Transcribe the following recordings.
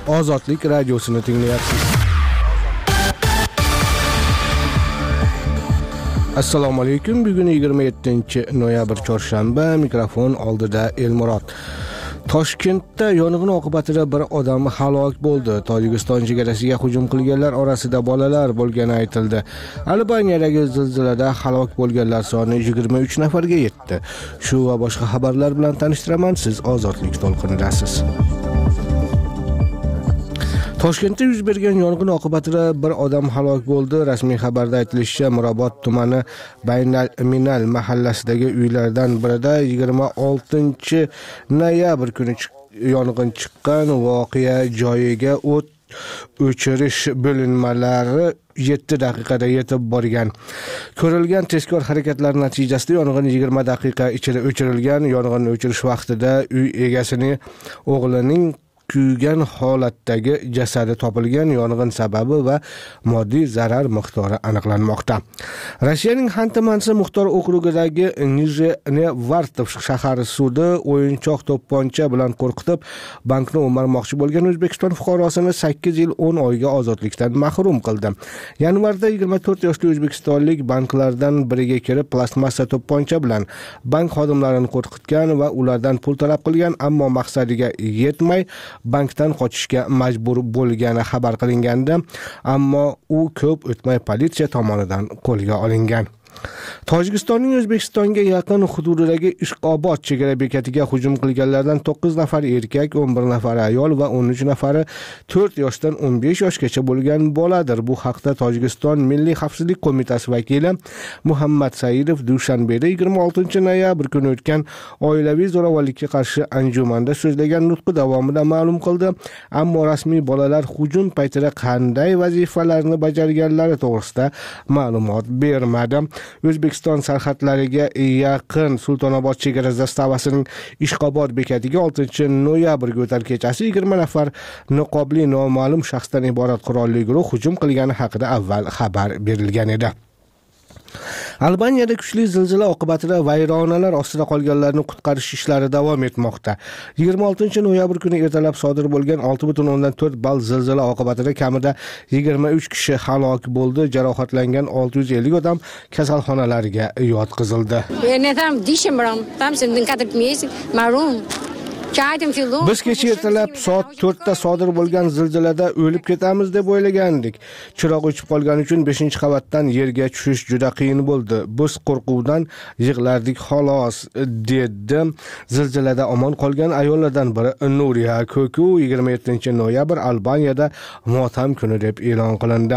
Ozodlik radiosini tinglayapsiz. Assalomu alaykum. Bugun 27-noyabr chorshanba. Mikrofon oldida Elmurod. Toshkentda yong'in oqibatida bir odam halok bo'ldi. Tojikiston chegarasiga hujum qilganlar orasida bolalar bo'lgani aytildi. Albaniyadagi zilzilada halok bo'lganlar soni 23 nafarga yetdi. Shu va boshqa xabarlar bilan tanishtiraman. Siz Ozodlik to'lqinidasiz. Toshkentda yuz bergan yong'in oqibatida bir odam halok bo'ldi. Rasmiy xabarda aytilishicha, Mirobod tumani Baynal mahallasidagi uylardan birida 26-noyabr kuni yong'in chiqqan. Voqea joyiga o't o'chirish bo'linmalari 7 daqiqada yetib borgan. Ko'rilgan tezkor harakatlar natijasida yong'in 20 daqiqa ichida o'chirilgan. Yong'inni o'chirish vaqtida uy egasining o'g'lining kuygan holatdagi jasadi topilgan. Yong'in sababi va moddiy zarar miqdori aniqlanmoqda. Rossiyaning Xanti-Mansi Muxtor okrugidagi Nizhnevartov shahar sudi o'yinchoq to'pponcha bilan qo'rqitib, bankni o'marmoqchi bo'lgan O'zbekiston fuqarosini 8 yil 10 oyga ozodlikdan mahrum qildi. Yanvarda 24 yoshli o'zbekistonlik banklardan biriga kirib, plastmassa to'pponcha bilan bank xodimlarini qo'rqitgan va ulardan pul talab qilgan, ammo maqsadiga yetmay bankdan qochishga majbur bo'lgani xabar qilingandi, ammo u ko'p o'tmay politsiya tomonidan qo'lga olingan. Tojikistonning O'zbekistonga yaqin hududidagi Ishqobod chegara bekatiga hujum qilganlardan 9 nafar erkak, 11 nafar ayol va 13 nafari 4 yoshdan 15 yoshgacha bo'lgan boladir. Bu haqda Tojikiston Milliy xavfsizlik qo'mitasi vakili Muhammad Saidov Dushanbeda 26-noyabr kuni o'tgan oilaviy zo'ravonlikka qarshi anjumanda so'zlagan nutqi davomida ma'lum qildi. Ammo rasmiy bolalar hujum paytida qanday vazifalarni bajarganlari to'g'risida ma'lumot bermadi. O'zbekiston sarhadlariga yaqin Sultonobod chegara zastavasining Ishqobod bekatiga 6-noyabrga o'tar kechasi 20 nafar niqobli noma'lum shaxsdan iborat qurolli guruh hujum qilgani haqida avval xabar berilgan edi. Albaniyada kuchli zilzila oqibatida vayronalar ostida qolganlarni qutqarish ishlari davom etmoqda. 26-noyabr kuni ertalab sodir bo'lgan 6.4 ball zilzila oqibatida kamida 23 kishi halok bo'ldi. Jarohatlangan 650 odam kasalxonalarga yotqizildi. Biz kecha ertalab soat 4 da sodir bo'lgan zilzilada o'lib ketamiz deb o'ylagandik. Chiroq o'chib qolgani uchun 5-qavatdan yerga tushish juda qiyin bo'ldi. Biz qo'rquvdan yig'lardik xolos, dedi zilzilada omon qolgan ayollardan biri Nuriya Koku. 27-noyabr Albaniyada motam kuni deb e'lon qilindi.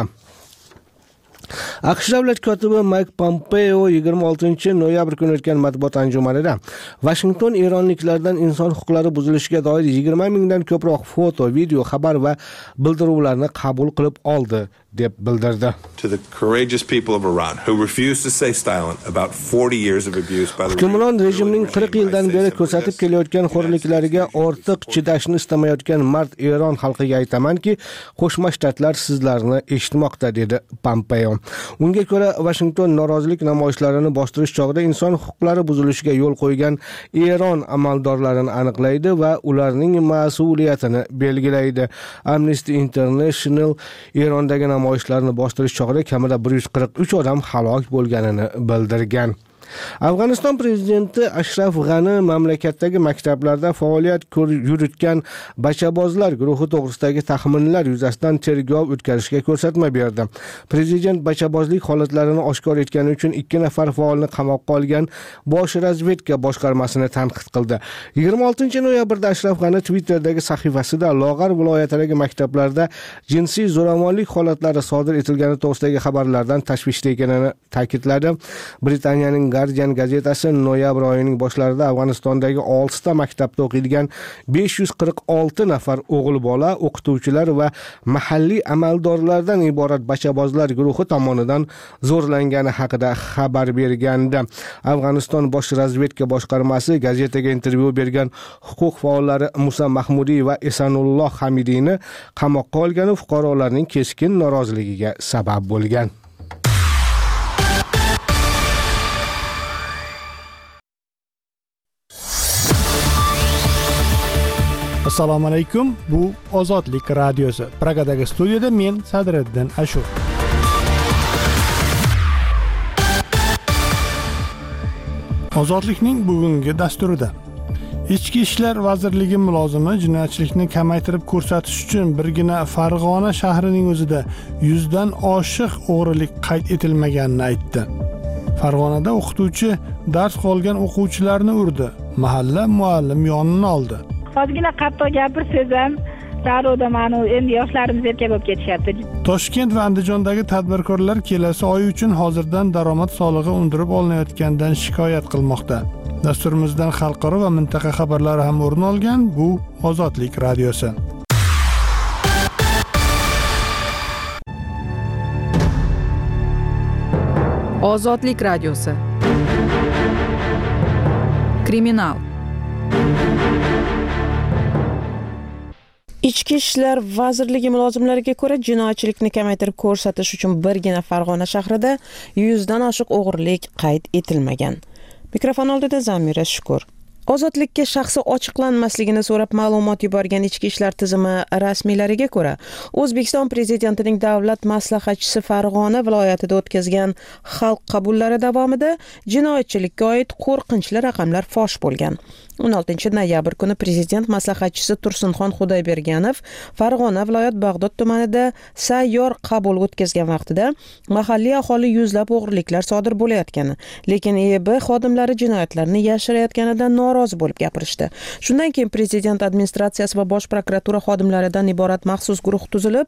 AQSh davlat kotibi Mike Pompeo 26-noyabr kuni o'tgan matbuot anjumanida Washington eronliklardan inson huquqlari buzilishiga doir 20 mingdan ko'proq foto, video, xabar va bildiruvlarni qabul qilib oldi deb bildirdi. To the courageous people of Iran who refuse to stay silent about 40 years of abuse by the hukmron rejimning 40 yildan beri ko'rsatib kelayotgan xo'rliklariga ortiq chidashni istamayotgan mard Eron xalqiga aytamanki, Qo'shma Shtatlar sizlarni eshitmoqda, dedi Pompeo. Unga ko'ra, Washington norozilik namoyishlarini bostirish chog'ida inson huquqlari buzilishiga yo'l qo'ygan Eron amaldorlarini aniqlaydi va ularning mas'uliyatini belgilaydi. Amnesty International Erondagi namoyishlarni bostirish chog'ida kamida 143 odam halok bo'lganini bildirgan. Afg'oniston prezidenti Ashraf G'ani mamlakatdagi maktablarda faoliyat yuritgan bachabozlar guruhi to'g'risidagi taxminlar yuzasidan tergov o'tkazishga ko'rsatma berdi. Prezident bachabozlik holatlarini oshkor etgani uchun 2 nafar faolni qamoqqa olgan Bosh razvedka boshqarmasini tanqid qildi. 26-noyabrda Ashraf G'ani Twitter'dagi sahifasida Logar viloyatidagi maktablarda jinsiy zo'ravonlik holatlari sodir etilgani to'g'risidagi xabarlardan tashvishda ekanini ta'kidladi. Britaniyaning Guardian gazetasi noyabr oyining boshlarida Afg'onistondagi 6 ta maktabda o'qiydigan 546 nafar o'g'il bola, o'qituvchilar va mahalliy amaldorlardan iborat bachabozlar guruhi tomonidan zo'rlangani haqida xabar bergandi. Afg'oniston bosh razvedka boshqarmasi gazetaga intervyu bergan huquq faollari Musa Mahmudiy va Esanulloh Hamidiyni qamoqqa olgani fuqarolarning keskin noroziligiga sabab bo'lgan. Assalomu alaykum. Bu Ozodlik radiosi. Pragadagi studiyada men Sadriddin Ashur. Ozodlikning bugungi dasturida Ichki ishlar vazirligi mulozimi jinoyatchilikni kamaytirib ko'rsatish uchun birgina Farg'ona shahrining o'zida 100 dan oshiq o'g'rilik qayd etilmaganini aytdi. Farg'onada o'qituvchi dars qolgan o'quvchilarni urdi. Mahalla muallim yonini oldi. Ozgina qattiq gapirsam, darvoda meni endi yoshlarimiz erkak bo'lib ketishyapti. Toshkent va Andijondagi tadbirkorlar kelasi oy uchun hozirdan daromad solig'i undirib olinayotganidan shikoyat qilmoqda. Dasturimizdan xalqaro va mintaqa xabarlari ham o'rin olgan. Bu Ozodlik radiosi. Ozodlik radiosi. Kriminal. Ichki ishlar vazirligi mulozimlariga ko'ra, jinoyatchilikni kamaytirib ko'rsatish uchun birgina Farg'ona shahrida 100 dan oshiq o'g'rilik qayd etilmagan. Mikrofon oldida Zamira Shukur. Ozodlikka shaxsi ochiqlanmasligini so'rab ma'lumot yuborgan ichki ishlar tizimi rasmiylariga ko'ra, O'zbekiston prezidentining davlat maslahatchisi Farg'ona viloyatida o'tkazgan xalq qabullari davomida jinoyatchilikka oid qo'rqinchli raqamlar fosh bo'lgan. 16 noyabr kuni prezident maslahatchisi Tursunxon Xudoyberganov Farg'ona viloyat Bag'dod tumanida sayyor qabul o'tkazgan vaqtida mahalliy aholi yuzlab o'g'riliklar sodir bo'layotgani, lekin EB xodimlari jinoyatlarni yashirayotganidan norozi bo'lib gapirishdi. Shundan keyin prezident administratsiyasi va bosh prokuratura xodimlaridan iborat maxsus guruh tuzilib,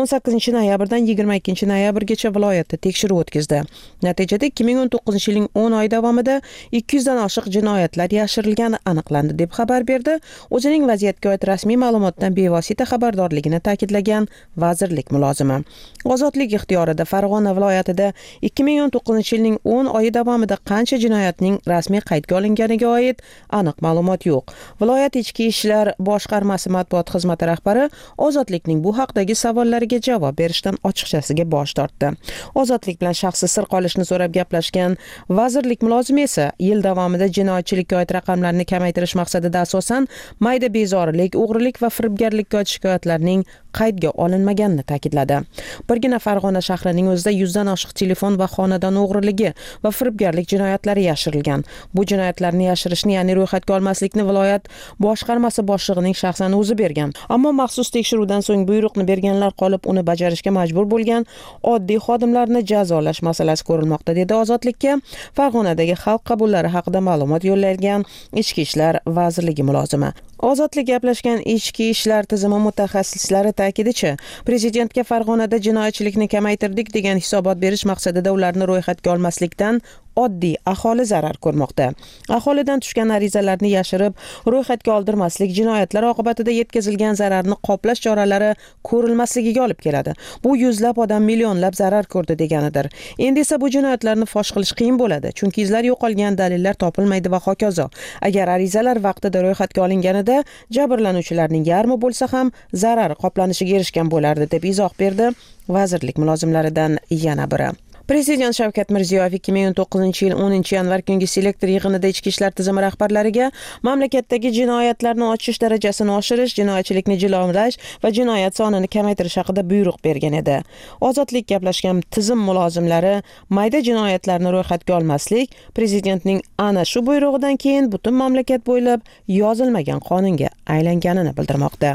18 noyabrdan 22 noyabrgacha viloyatda tekshiruv o'tkazdi. Natijada 2019-yilning 10 oy davomida 200 dan oshiq jinoyatlar yashirilgani aniqlandi deb xabar berdi. O'zining vaziyatga oid rasmiy ma'lumotdan bevosita xabardorligini ta'kidlagan vazirlik mulozimi. Ozodlik ixtiyorida Farg'ona viloyatida 2019-yilning 10 oyi davomida qancha jinoyatning rasmiy qaydga olinganiga oid aniq ma'lumot yo'q. Viloyat ichki ishlar boshqarmasi matbuot xizmati rahbari Ozodlikning bu haqdagi savollariga javob berishdan ochiqchasiga bosh tortdi. Ozodlik bilan shaxsi sir qolishni so'rab gaplashgan vazirlik mulozimi esa yil davomida jinoyatchilikka oid raqamlarni kamaytirish maqsadida asosan mayda bezorilik, o'g'rilik va firibgarlikka oid shikoyatlarning qaydga olinmaganini ta'kidladi. Birgina Farg'ona shahrining o'zida 100 dan oshiq telefon va xonadon o'g'riligi va firibgarlik jinoyatlari yashirilgan. Bu jinoyatlarni yashirishni, ya'ni ro'yxatga olmaslikni viloyat boshqarmasi boshlig'ining shaxsan o'zi bergan. Ammo maxsus tekshiruvdan so'ng buyruqni berganlar qolib, uni bajarishga majbur bo'lgan oddiy xodimlarni jazolash masalasi ko'rilmoqda, dedi Ozodlikka Farg'onadagi xalq qabullari haqida ma'lumot yo'llangan Ichki ishlar vazirligi mulozimi. Ozodlik gaplashgan ichki ishlar tizimi mutaxassislari ta'kidicha, prezidentga Farg'onada jinoyatchilikni kamaytirdik degan hisobot berish maqsadida ularni ro'yxatga olmaslikdan oddiy aholi zarar ko'rmoqda. Aholidan tushgan arizalarni yashirib, ro'yxatga oldirmaslik jinoyatlar oqibatida yetkazilgan zararni qoplash choralari ko'rilmasligiga olib keladi. Bu yuzlab odam millionlab zarar ko'rdi deganidir. Endi esa bu jinoyatlarni fosh qilish qiyin bo'ladi, chunki izlar yo'qolgan, dalillar topilmaydi va hokazo. Agar arizalar vaqtida ro'yxatga olinganida jabrlanuvchilarning yarmi bo'lsa ham zarar qoplanishiga erishgan bo'lardi, deb izoh berdi vazirlik mulozimlaridan yana biri. Prezident Shavkat Mirziyoyev 2019-yil 10-yanvar kungi selektor yig'inida ichki ishlar tizimi rahbarlariga mamlakatdagi jinoyatlarni ochish darajasini oshirish, jinoyatchilikni jilovlash va jinoyat sonini kamaytirish haqida buyruq bergan edi. Ozodlik gaplashgan tizim mulozimlari mayda jinoyatlarni ro'yxatga olmaslik prezidentning ana shu buyrug'idan keyin butun mamlakat bo'ylab yozilmagan qonunga aylanganini bildirmoqda.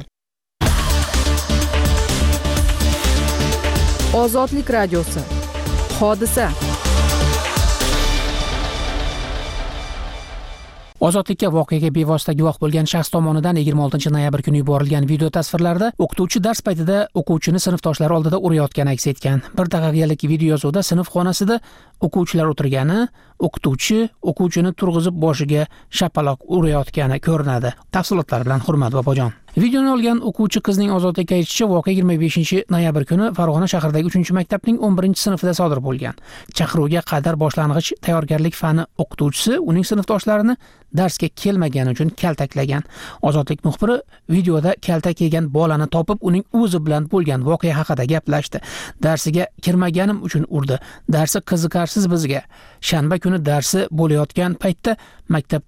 Ozodlik radiosi. Hodisa. Ozodlikka voqeaga bevosita guvoh bo'lgan shaxs tomonidan 26 noyabr kuni yuborilgan video tasvirlarda o'qituvchi dars paytida o'quvchini sinfdoshlari oldida urayotgani aks etgan. Bir daqiqalik video yozuvda sinf xonasida o'quvchilar o'tirgani, o'quvchini turg'izib boshiga shapaloq urayotgani ko'rinadi. Tafsilotlar bilan Hurmat Bobojon. Videoni olgan o'quvchi qizning Ozodlikka aytishicha, voqea 25 noyabr kuni Farg'ona shahridagi 3-maktabning 11-sinfida sodir bo'lgan. Chaqiruvga qadar boshlang'ich tayyorgarlik fani o'qituvchisi uning sinfdoshlarini darsga kelmagani uchun kaltaklagan. Ozodlik muxbiri videoda kaltak yegan bolani topib, uning o'zi bilan bo'lgan voqea haqida gaplashdi. Darsiga kirmaganim uchun urdi. Darsi qiziqarsiz bizga. Shanba kuni darsi bo'layotgan paytda maktabda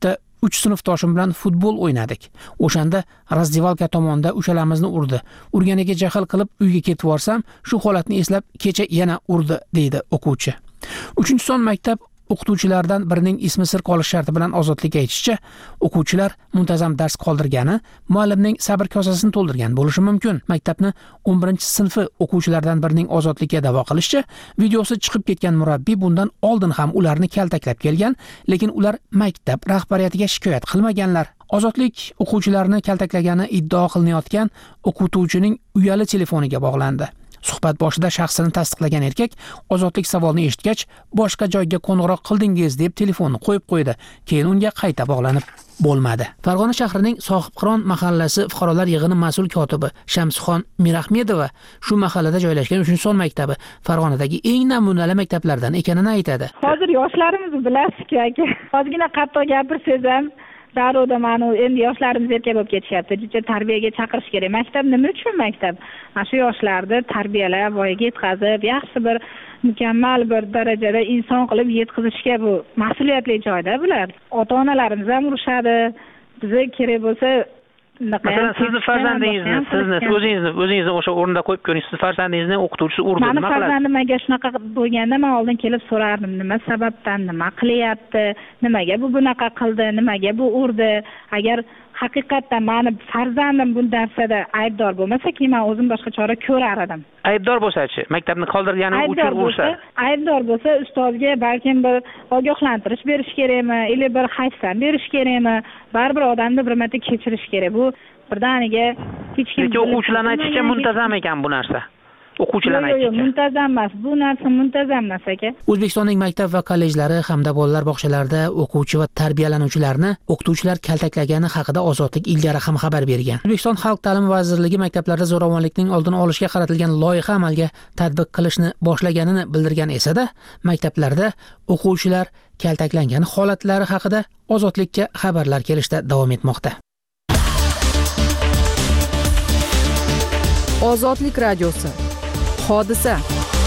3 sinfdoshim bilan futbol o'ynadik. O'shanda razdevalka tomonda uchalamizni urdi. Urganiga jahl qilib uyga ketib borsam, shu holatni eslab kecha yana urdi, deydi o'quvchi. 3-son maktab o'qituvchilaridan birining ismi sir qolish sharti bilan ozodlikka aytishicha, o'quvchilar muntazam dars qoldirgani, muallimning sabr kosasini to'ldirgan bo'lishi mumkin. Maktabni 11-sinfi o'quvchilaridan birining ozodlikka da'vo qilishicha, videosi chiqib ketgan murabbiy bundan oldin ham ularni kaltaklab kelgan, lekin ular maktab rahbariyatiga shikoyat qilmaganlar. Ozodlik o'quvchilarni kaltaklagani iddao qilinayotgan o'qituvchining uyali telefoniga bog'landi. Suhbat boshida shaxsini tasdiqlagan erkak ozodlik savolini eshitgach, boshqa joyga qo'ng'iroq qildingiz deb telefonni qo'yib qo'ydi. Keyin unga qayta bog'lanib bo'lmadi. Farg'ona shahrining Sohibqiron mahallasi fuqarolar yig'ini mas'ul kotibi Shamsixon Mirahmedova shu mahallada joylashgan 3-son maktabi Farg'onadagi eng namunali maktablardan ekanini aytadi. Hozir yoshlarimiz bilasiz-ku aka. Ozgina qattiq gapirsangiz ham darrov mana endi yoshlarimiz erka bo'lib ketishyapti. Juda tarbiyaga chaqirish kerak. Maktab nima uchun maktab? Mana shu yoshlarni tarbiyalab, voyaga yetkazib, yaxshi bir mukammal bir darajada inson qilib yetkazishga bu mas'uliyatli joyda bular. Ota-onalarimiz ham urushadi. Bizga kerak bo'lsa masalan, sizni farzandingizni, o'zingizni o'sha o'rinda qo'yib ko'ring. Siz farzandingizni o'qituvchisi urdi, nima qiladi? Meni farzandim agar shunaqa bo'lganda men oldin kelib so'rardim, nima sababdan, nima qilyapti, nimaga bu bunaqa qildi, nimaga bu urdi. Agar haqiqatdan meni farzandim bu narsada aybdor bo'lmasa, keyin men o'zim boshqa chora ko'rar edim. Aybdor bo'lsa-chi, maktabni qoldirgani uchun ursa? Aybdor bo'lsa, ustozga balkim bir ogohlantirish berish kerakmi, yoki bir hayfsan berish kerakmi? Baribir odamni bir marta kechirish kerak. Bu birdaniga hech kim. Lekin o'quvchilarning aytishicha muntazam ekan bu narsa. O'quvchilarning aytishicha. Yo'q, muntazam emas. Bu narsa muntazam emas aka. O'zbekistonning maktab va kollejlari hamda bolalar bog'chalarida o'quvchi va tarbiyalanuvchilarni o'qituvchilar kaltaklagani haqida Ozodlik ilgari ham xabar bergan. O'zbekiston Xalq ta'limi vazirligi maktablarda zo'ravonlikning oldini olishga qaratilgan loyiha amalga tatbiq qilishni boshlaganini bildirgan esa-da, maktablarda o'quvchilar kaltaklangani holatlari haqida Ozodlikka xabarlar kelishda davom etmoqda. Ozodlik radiosi. Hodisa.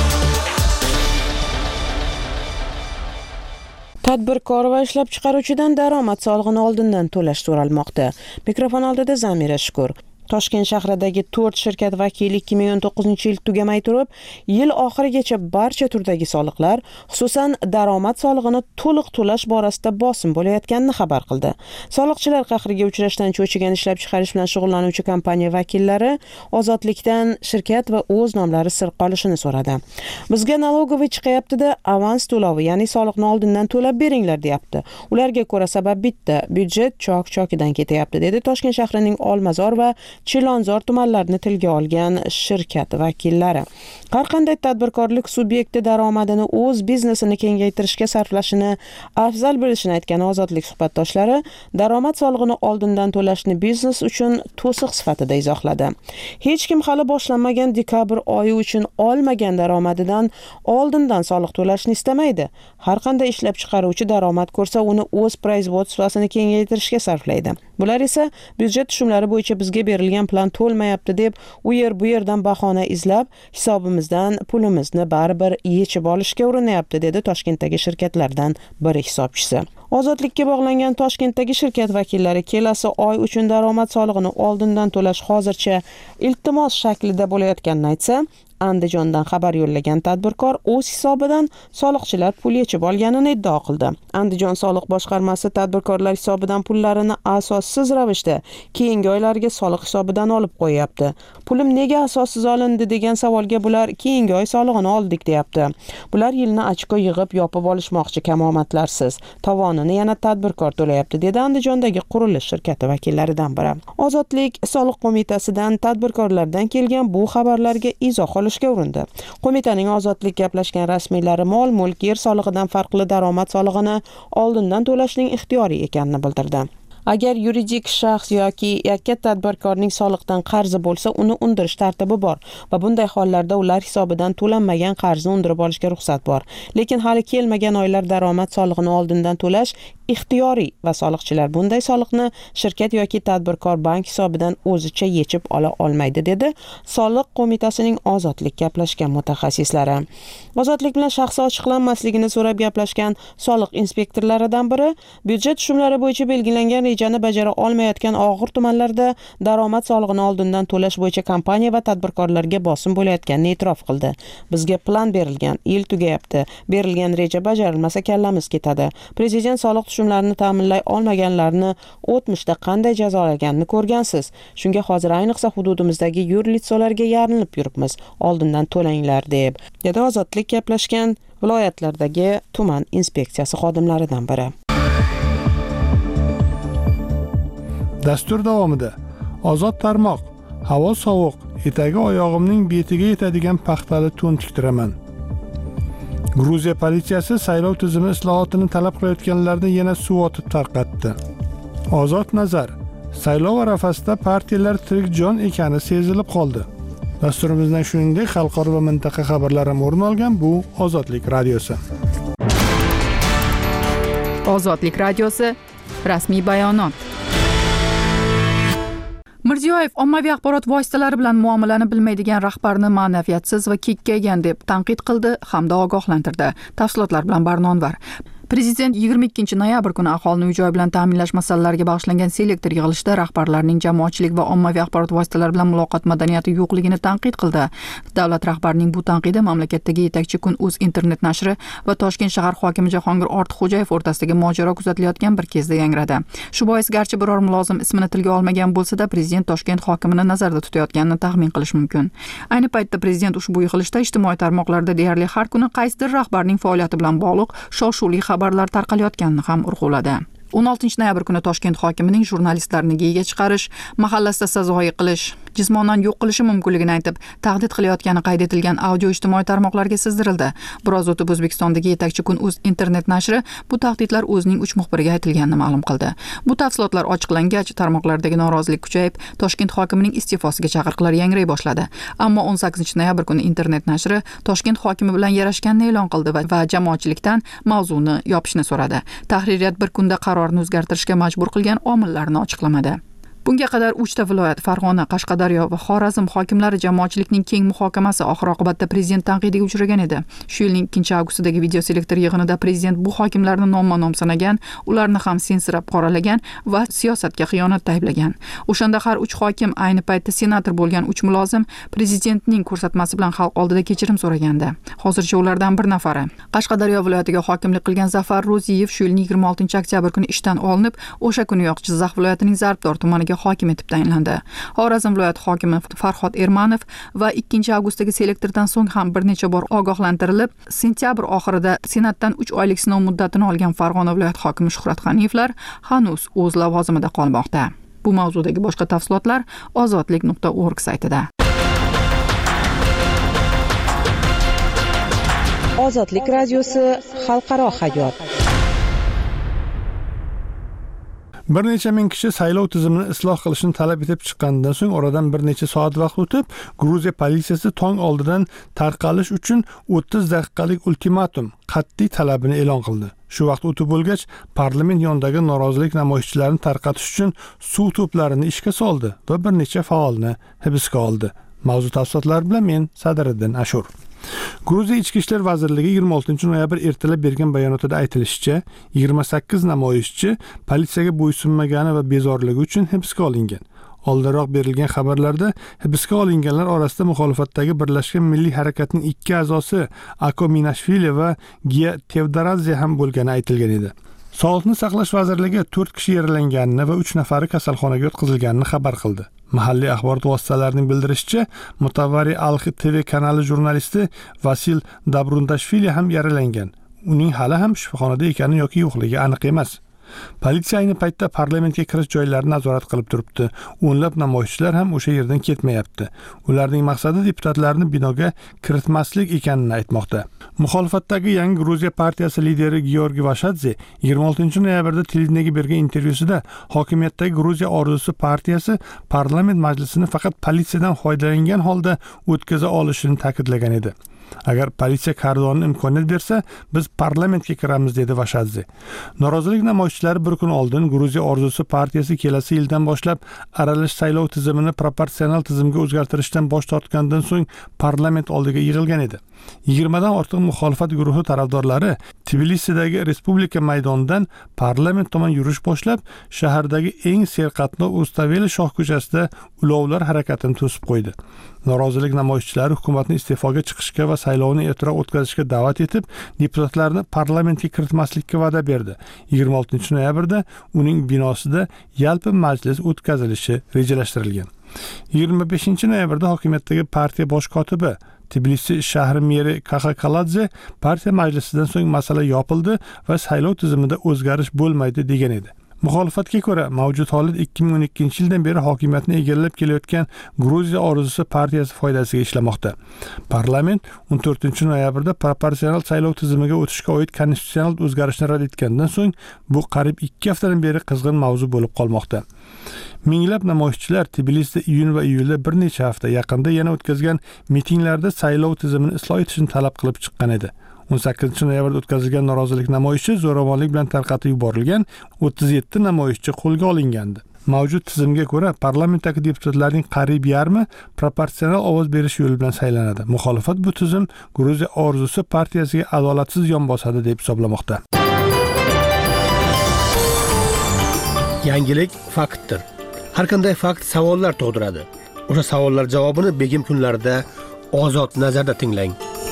Tadbirkor va ishlab chiqaruvchidan daromad solig'ini oldindan to'lash so'ralmoqda. Mikrofon oldida Zamira Shukur. Toshkent shahridagi 4 shirkat vakili 2019-yil tugamay turib, yil oxirigacha barcha turdagi soliqlar, xususan daromad solig'ini to'liq to'lash borasida bosim bo'layotganini xabar qildi. Soliqchilar qahriga uchrashdan cho'chigan ishlab chiqarish bilan shug'ullanuvchi kompaniya vakillari Ozodlikdan shirkat va o'z nomlari sir qolishini so'radi. Bizga налоговый chiqayapti-da, avans to'lovi, ya'ni soliqni oldindan to'lab beringlar, deyapti. Ularga ko'ra sabab bitta, byudjet chok-chokidan ketyapti, dedi Toshkent shahrining Olmazor va Chilonzor tumanlarini tilga olgan shirkat vakillari. Har qanday tadbirkorlik subyekti daromadini o'z biznesini kengaytirishga sarflashini afzal bilishini aytgan Ozodlik suhbatdoshlari daromad solig'ini oldindan to'lashni biznes uchun to'siq sifatida izohladi. Hech kim hali boshlanmagan dekabr oyi uchun olmagan daromadidan oldindan soliq to'lashni istamaydi. Har qanday ishlab chiqaruvchi daromad ko'rsa, uni o'z производствосini kengaytirishga sarflaydi. Bular esa byudjet tushumlari bo'yicha bizga berilgan plan to'lmayapti deb u yer bu yerdan bahona izlab, hisobimizdan pulimizni baribir yechib olishga urinayapti, dedi Toshkentdagi shirkatlardan biri hisobchisi. Ozodlikka bog'langan Toshkentdagi shirkat vakillari kelasi oy uchun daromad solig'ini oldindan to'lash hozircha iltimos shaklida bo'layotganini aytsa, Andijondan xabar yo'llagan tadbirkor o'z hisobidan soliqchilar pul yechib olganini iddao qildi. Andijon soliq boshqarmasi tadbirkorlar hisobidan pullarini asossiz ravishda keyingi oylarga soliq hisobidan olib qo'yapti. Pulim nega asossiz olindi degan savolga bular keyingi oy solig'ini oldik deyapti. Bular yilni ochko yig'ib yopib olishmoqchi, kamomatlarsiz. Tovonini yana tadbirkor to'layapti, dedi Andijondagi qurilish shirkati vakillaridan biri. Ozodlik soliq qo'mitasidan tadbirkorlardan kelgan bu xabarlarga izoh olishga urindi. Qo'mitaning Ozodlik gaplashgan rasmiylari mol-mulk, yer solig'idan farqli daromad solig'ini oldindan to'lashning ixtiyoriy ekanini bildirdi. Agar yuridik shaxs yoki yakka tadbirkorning soliqdan qarzi bo'lsa, uni undirish tartibi bor va bunday hollarda ular hisobidan to'lanmagan qarzni undirib olishga ruxsat bor. Lekin hali kelmagan oylar daromad solig'ini oldindan to'lash ixtiyoriy va soliqchilar bunday soliqni shirkat yoki tadbirkor bank hisobidan o'zicha yechib ola olmaydi, dedi Soliq qo'mitasining Ozodlik gaplashgan mutaxassislari. Ozodlik bilan shaxsi ochiqlanmasligini so'rab gaplashgan soliq inspektorlaridan biri byudjet tushumlari bo'yicha belgilangan rejani bajara olmayotgan og'ir tumanlarda daromad solig'ini oldindan to'lash bo'yicha kompaniya va tadbirkorlarga bosim bo'layotganini e'tirof qildi. Bizga plan berilgan, yil tugayapti, berilgan reja bajarilmasa kallamiz ketadi. Prezident soliq tushumlarini ta'minlay olmaganlarni o'tmishda qanday jazolaganini ko'rgansiz. Shunga hozir ayniqsa hududimizdagi yurlitsolarga yalinib yuribmiz. Oldindan to'langlar deb. Dedi Ozodlik gaplashgan viloyatlardagi tuman inspeksiyasi xodimlaridan biri. Dastur davomida Ozod tarmoq: havo sovuq, etagi oyog'imning betiga yetadigan paxtali to'n tiktiraman. Gruziya politsiyasi saylov tizimi islohotini talab qilayotganlarni yana suv otib tarqatdi. Ozod nazar: saylov arafasida partiyalar tirik jon ekani sezilib qoldi. Dasturimizdan shuningdek xalqaro va mintaqa xabarlari ham o'rin olgan. Bu Ozodlik radiosi. Ozodlik radiosi rasmiy bayonot. Mirziyoyev ommaviy axborot vositalari bilan muomalani bilmaydigan rahbarni ma'naviyatsiz va kekkaygan deb tanqid qildi hamda ogohlantirdi. Tafsilotlar bilan Barnonvar. Prezident 22 noyabr kuni aholini uy-joy bilan ta'minlash masalalariga bag'ishlangan selektor yig'ilishida rahbarlarning jamoatchilik va ommaviy axborot vositalari bilan muloqot madaniyati yo'qligini tanqid qildi. Davlat rahbarining bu tanqidi mamlakatdagi yetakchi Kun.uz internet nashri va Toshkent shahar hokimi Jahongir Ortiqxo'jayev o'rtasidagi mojaro kuzatilayotgan bir kezda yangradi. Shu bois garchi biror mulozim ismini tilga olmagan bo'lsa-da, prezident Toshkent hokimini nazarda tutayotganini taxmin qilish mumkin. Ayni paytda prezident ushbu yig'ilishda ijtimoiy tarmoqlarda deyarli har kuni qaysidir rahbarning faoliyati bilan bog'liq shov-shuvli xabarlar tarqalayotganini ham urg'uladi. 16 noyabr kuni Toshkent hokimining jurnalistlarni geyiga chiqarish, mahallasida sazoyi qilish, jismonan yo'q qilishi mumkinligini aytib, tahdid qilayotgani qayd etilgan audio ijtimoiy tarmoqlarga sizdirildi. Biroz o'tib O'zbekistondagi yetakchi Kun.uz internet nashri bu tahdidlar o'zining 3 muxbiriga aytilganini ma'lum qildi. Bu tafsilotlar ochiqlangach, tarmoqlardagi norozilik kuchayib, Toshkent hokimining iste'fosiga chaqiriqlar yangray boshladi. Ammo 18 noyabr kuni internet nashri Toshkent hokimi bilan yarashganini e'lon qildi va jamoatchilikdan mavzuni yopishni so'radi. Tahririyat bir kunda qarorni o'zgartirishga majbur qilgan omillarni ochiqlamadi. Bunga qadar 3 ta viloyat Farg'ona, Qashqadaryo va Xorazm hokimlari jamoatchilikning keng muhokamasi oxir-oqibatda prezident tanqidiga uchragan edi. Shu yilning 2-avgustidagi video selektor yig'inida prezident bu hokimlarni nomma-nom sanagan, ularni ham sensirab qoralagan va siyosatga xiyonatda ayblagan. O'shanda har 3 hokim, ayni paytda senator bo'lgan 3 mulozim prezidentning ko'rsatmasi bilan xalq oldida kechirim so'ragandi. Hozircha ulardan bir nafari Qashqadaryo viloyatiga hokimlik qilgan Zafar Ro'ziyev shu yilning 26 oktyabr kuni ishdan olinib, o'sha kuniyoq Jizzax viloyatining Zarbdor tumaniga hokim etib tayinlandi. Xorazm viloyati hokimi Farhod Ermanov va 2-avgustdagi selektordan so'ng ham bir necha bor ogohlantirilib, sentyabr oxirida senatdan 3 oylik sinov muddatini olgan Farg'ona viloyati hokimi Shuhrat G'aniyevlar hanuz o'z lavozimida qolmoqda. Bu mavzudagi boshqa tafsilotlar ozodlik.org saytida. Ozodlik radiosi xalqaro hayot. Bir necha ming kishi saylov tizimini isloh qilishni talab etib chiqqanidan so'ng oradan bir necha soat vaqt o'tib, Gruziya politsiyasi tong oldidan tarqalish uchun 30 daqiqalik ultimatum, qat'iy talabini e'lon qildi. Shu vaqt o'tib bo'lgach, parlament yonidagi norozilik namoyishchilarini tarqatish uchun suv to'plarini ishga soldi va bir necha faolni hibsga oldi. Mavzu tafsilotlari bilan men Sadiriddin Ashur. Gruziya Ichki ishlar vazirligi 26 noyabr ertalab bergan bayonotida aytilishicha, 28 namoyishchi politsiyaga bo'ysunmagani va bezorligi uchun hibsga olingan. Oldinroq berilgan xabarlarda hibsga olinganlar orasida muxolifatdagi Birlashgan Milliy harakatning 2 a'zosi Ako Minashvili va Gia Tevdaradze ham bo'lgani aytilgan edi. Sog'liqni saqlash vazirligi 4 kishi yaralanganini va 3 nafari kasalxonaga yotqizilganini xabar qildi. Mahalliy axborot vositalarining bildirishicha, Mutavari Alxi TV kanali jurnalisti Vasil Dabrundashvili ham yaralangan. Uning hali ham shifoxonada ekani yoki yo'qligi aniq emas. Politsiya ayni paytda parlamentga kirish joylarini nazorat qilib turibdi. O'nlab namoyishchilar ham o'sha yerdan ketmayapti. Ularning maqsadi deputatlarni binoga kiritmaslik ekanini aytmoqda. Muxolifatdagi Yangi Gruziya partiyasi lideri Georgiy Vashadze 26 noyabrda televideniyega bergan intervyusida hokimiyatdagi Gruziya orzusi partiyasi parlament majlisini faqat politsiyadan foydalangan holda o'tkaza olishini ta'kidlagan edi. Agar politsiya kordonini imkoniyat bersa, biz parlamentga kiramiz, dedi Vashadze. Norozilik namoyishchilari bir kun oldin Gruziya orzusi partiyasi kelasi yildan boshlab aralash saylov tizimini proporsional tizimga o'zgartirishdan bosh tortgandan so'ng parlament oldiga yig'ilgan edi. 20 dan ortiq muxolifat guruhi tarafdorlari Tbilisidagi Respublika maydonidan parlament tomon yurish boshlab, shahardagi eng serqatnov Ustaveli shoh ko'chasida ulovlar harakatini to'sib qo'ydi. Norozilik namoyishchilari hukumatni iste'foga chiqishga va saylovni ertaroq o'tkazishga da'vat etib, deputatlarni parlamentga kiritmaslikka va'da berdi. 26 noyabrda uning binosida yalpi majlis o'tkazilishi rejalashtirilgan. 25 noyabrda hokimiyatdagi partiya bosh kotibi Tbilisi shahri meri Kaxakaladze partiya majlisidan so'ng masala yopildi va saylov tizimida o'zgarish bo'lmaydi degan edi. Muxolifatga ko'ra, mavjud holat 2012-yildan beri hokimiyatni egallab kelayotgan Gruziya orzusi partiyasi foydasiga ishlamoqda. Parlament 14 noyabrda proporsional saylov tizimiga o'tishga oid konstitutsional o'zgarishni rad etgandan so'ng bu qariyb 2 haftadan beri qizg'in mavzu bo'lib qolmoqda. Minglab namoyishchilar Tbilisida iyun va iyulda bir necha hafta yaqinda yana o'tkazgan mitinglarda saylov tizimini isloh etishni talab qilib chiqqan edi. 18 noyabrda o'tkazilgan norozilik namoyishi zo'ravonlik bilan tarqatib yuborilgan, 37 namoyishchi qo'lga olingandi. Mavjud tizimga ko'ra, parlamentdagi deputatlarning qariyb yarmi proporsional ovoz berish yo'li bilan saylanadi. Muxolifat bu tizim Gruziya orzusi partiyasiga adolatsiz yon bosadi deb hisoblamoqda. Yangilik faktdir. Har qanday fakt savollar tug'diradi. O'sha savollar javobini begim kunlarida Ozod nazarda tinglang.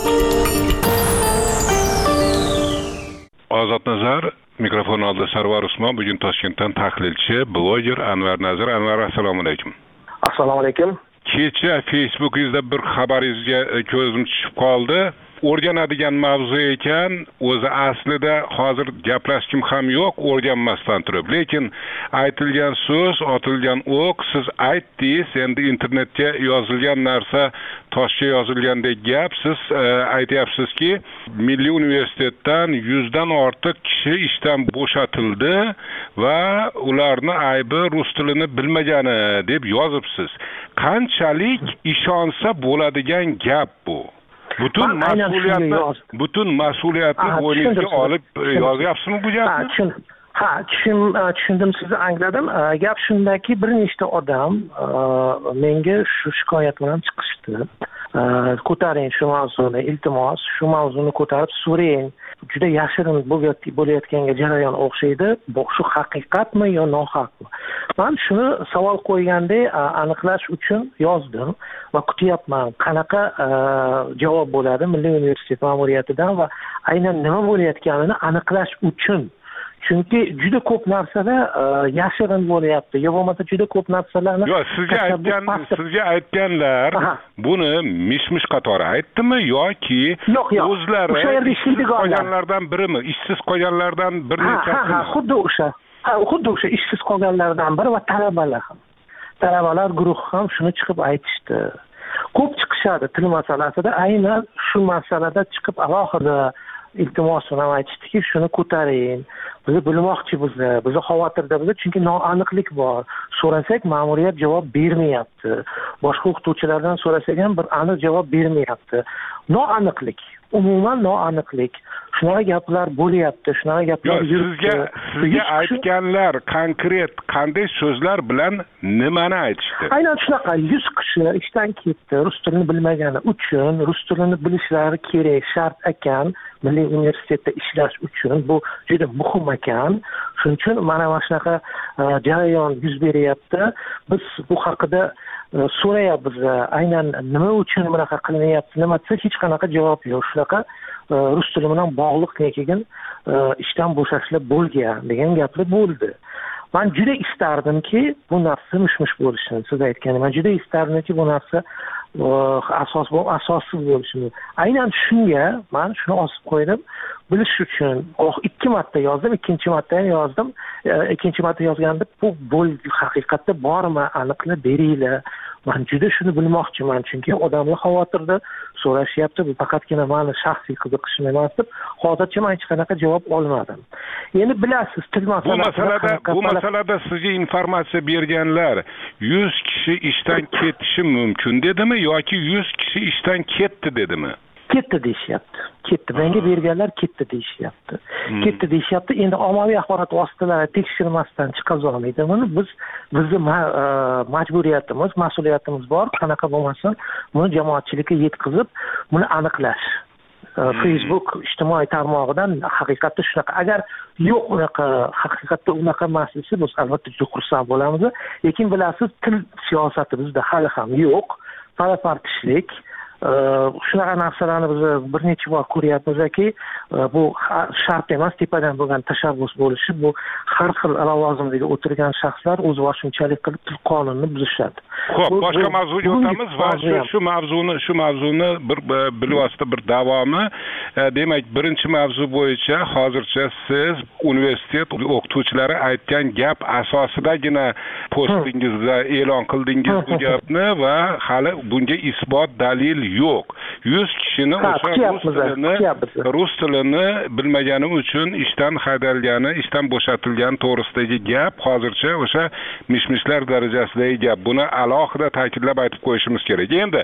Ozod nazar, mikrofon oldida Sarvar Usmon, bugun Toshkentdan tahlilchi, bloger Anvar Nazir. Anvar, assalomu alaykum. Assalomu alaykum. Kecha Facebookingizda bir xabaringizga ko'zim tushib qoldi. O'rganadigan mavzu ekan, o'zi aslida hozir gaplashkim ham yo'q, o'rganmasdan turib. Lekin aytilgan so'z, otilgan o'q, siz aytdingiz, endi internetga yozilgan narsa toshga yozilgandek gap. Siz aytyapsizki, Milliy universitetdan 100 dan ortiq kishi ishdan bo'shatildi va ularni aybi rus tilini bilmagani deb yozibsiz. Qanchalik ishonsa bo'ladigan gap bu? Butun mas'uliyatni bo'yningizga olib yozyapsizmi bu gapni? Tushundim, sizni angladim. Gap shundaki, bir nechta odam menga shu shikoyat bilan chiqishdi. Ko'taring shu mavzuni, iltimos, shu mavzuni ko'tarib so'rang. Juda yashirin bo'layotganga jarayon o'xshaydi. Bu shu haqiqatmi yo nohaqmi? Men shuni savol qo'yganda aniqlash uchun yozdim va kutyapman, qanaqa javob bo'ladi Milliy universitet ma'muriyatidan va aynan nima bo'layotganini aniqlash uchun. Chunki juda ko'p narsada yashirin bo'lyapti. Yo bo'lmasa juda ko'p narsalarni sizga aytganlar buni mish-mish qatori aytdimi yoki o'zlari o'sha yerda qolganlardan birimi? Ishsiz qolganlardan bir nechasimi? Xuddi o'sha ishsiz qolganlardan biri va talabalar ham. Talabalar guruhi ham shuni chiqib aytishdi. Ko'p chiqishadi til masalasida, aynan shu masalada chiqib alohida iltimos bilan aytishdiki, shuni ko'taring. Biz bilmoqchi biz xavotirda chunki noaniqlik bor. So'rasak, ma'muriyat javob bermayapti. Boshqa o'qituvchilardan so'rasak ham bir aniq javob bermayapti. Noaniqlik, umuman noaniqlik. Shunaqa gaplar bo'lyapti, shunaqa gaplar yuribdi. Sizga aytganlar konkret qanday so'zlar bilan nimani aytishdi? Aynan shunaqa 100 kishi ishdan ketdi, rus tilini bilmagani uchun, rus tilini bilishlari kerak, shart ekan, Milliy universitetda ishlash uchun bu juda muhim ekan. Shuning uchun mana shunaqa jarayon yuz beryapti. Biz bu haqida so'rayapmiz, aynan nima uchun bunaqa qilinyapti, nima desa hech qanaqa javob yo'q. Shunaqa rus tili bilan bog'liq keyin ishdan bo'shashlar bo'lgan degan gaplar bo'ldi. Men juda istardimki, bu narsa mish-mish bo'lishini, siz aytganingiz. Men juda istardimki, bu narsa asossiz bo'lishini. Aynan shunga men shuni osib qo'ydim. Bilish uchun 2 marta yozdim, ikkinchi marta ham yozdim. Ikkinchi marta yozganda bu haqiqatda bormi, aniqlab beringlar. Men juda shuni bilmoqchiman, chunki odamlar xavotirda so'rashyapti. Bu faqatgina meni shaxsiy qiziqishim emas deb, hozircha men hech qanaqa javob olmadim. Endi bilasiz, til bu masalada sizga informatsiya berganlar 100 kishi ishdan ketishi mumkin dedimi yoki 100 kishi ishdan ketdi dedimi? ketdi deyishyapti. Ketdi. Menga berganlar ketdi deyishyapti. Ketdi deyishyapti. Endi ommaviy axborot vositalari tekshirmasdan chiqazolmaydi. Buni bizni majburiyatimiz, mas'uliyatimiz bor. Qanaqa bo'lmasin, buni jamoatchilikka yetkazib, buni aniqlash. Facebook ijtimoiy tarmog'idan haqiqatda shunaqa, agar yo'q unaqa haqiqatda unaqa emas desa, biz albatta juda xursand bo'lamiz. Lekin bilasiz, til siyosati bizda hali ham yo'q. Palapartishlik, shunaqa narsalarni biz bir necha bor ko'ryapmizki, bu shart emas, tepadan bo'lgan tashabbus bo'lishi, bu har xil lavozimdagi o'tirgan shaxslar o'z boshimchalik qilib til qonunni buzishadi. Xo'p, boshqa mavzuga o'tamiz va shu mavzuni bir bilvosita bir davomi. Demak, birinchi mavzu bo'yicha hozircha siz universitet o'qituvchilari aytgan gap asosidagina postingizda e'lon qildingiz bu gapni va hali bunga isbot dalil yo'q. 100 kishini o'sha rus tilini bilmagani uchun ishdan haydalgani, ishdan bo'shatilgani to'g'risidagi gap hozircha o'sha mishmishlar darajasidagi gap. Buni alohida ta'kidlab aytib qo'yishimiz kerak. Endi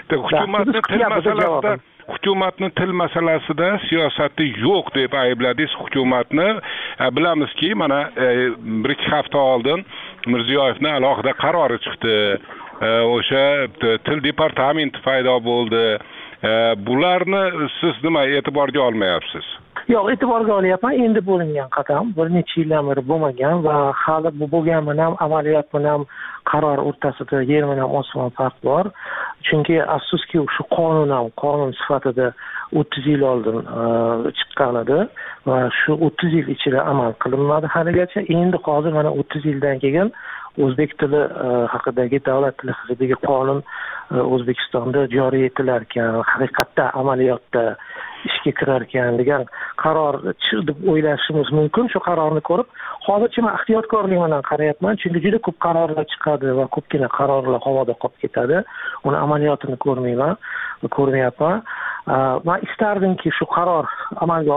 hukumatni til masalasida siyosati yo'q deb aybladingiz hukumatni. Bilamizki, mana 1-2 hafta oldin Mirziyoyevning alohida qarori chiqdi. O'sha til departamenti paydo bo'ldi. Bularni siz nima e'tiborga olmayapsiz? Yo'q, e'tiborga olyapman. Endi bo'lingan qadam bir necha yildan beri bo'lmagan va hali bu bo'lgan bilan amaliyot bilan qaror o'rtasida yer bilan osmon farq bor. Chunki afsuski shu qonun sifatida 30 yil oldin chiqqan edi va shu 30 yil ichida amal qilinmadi haligacha. Endi hozir mana 30 yildan keyin o'zbek tili haqidagi davlat tili haqidagi qonun O'zbekistonda joriy etilar ekan, haqiqatda amaliyotda ishga kirar ekan degan qaror deb o'ylashimiz mumkin. Shu qarorni ko'rib, hozircha men ehtiyotkorlik bilan qarayapman, chunki juda ko'p qarorlar chiqadi va ko'pgina qarorlar havoda qolib ketadi. Uni amaliyotini ko'rmayapman. Men istardimki shu qaror amalga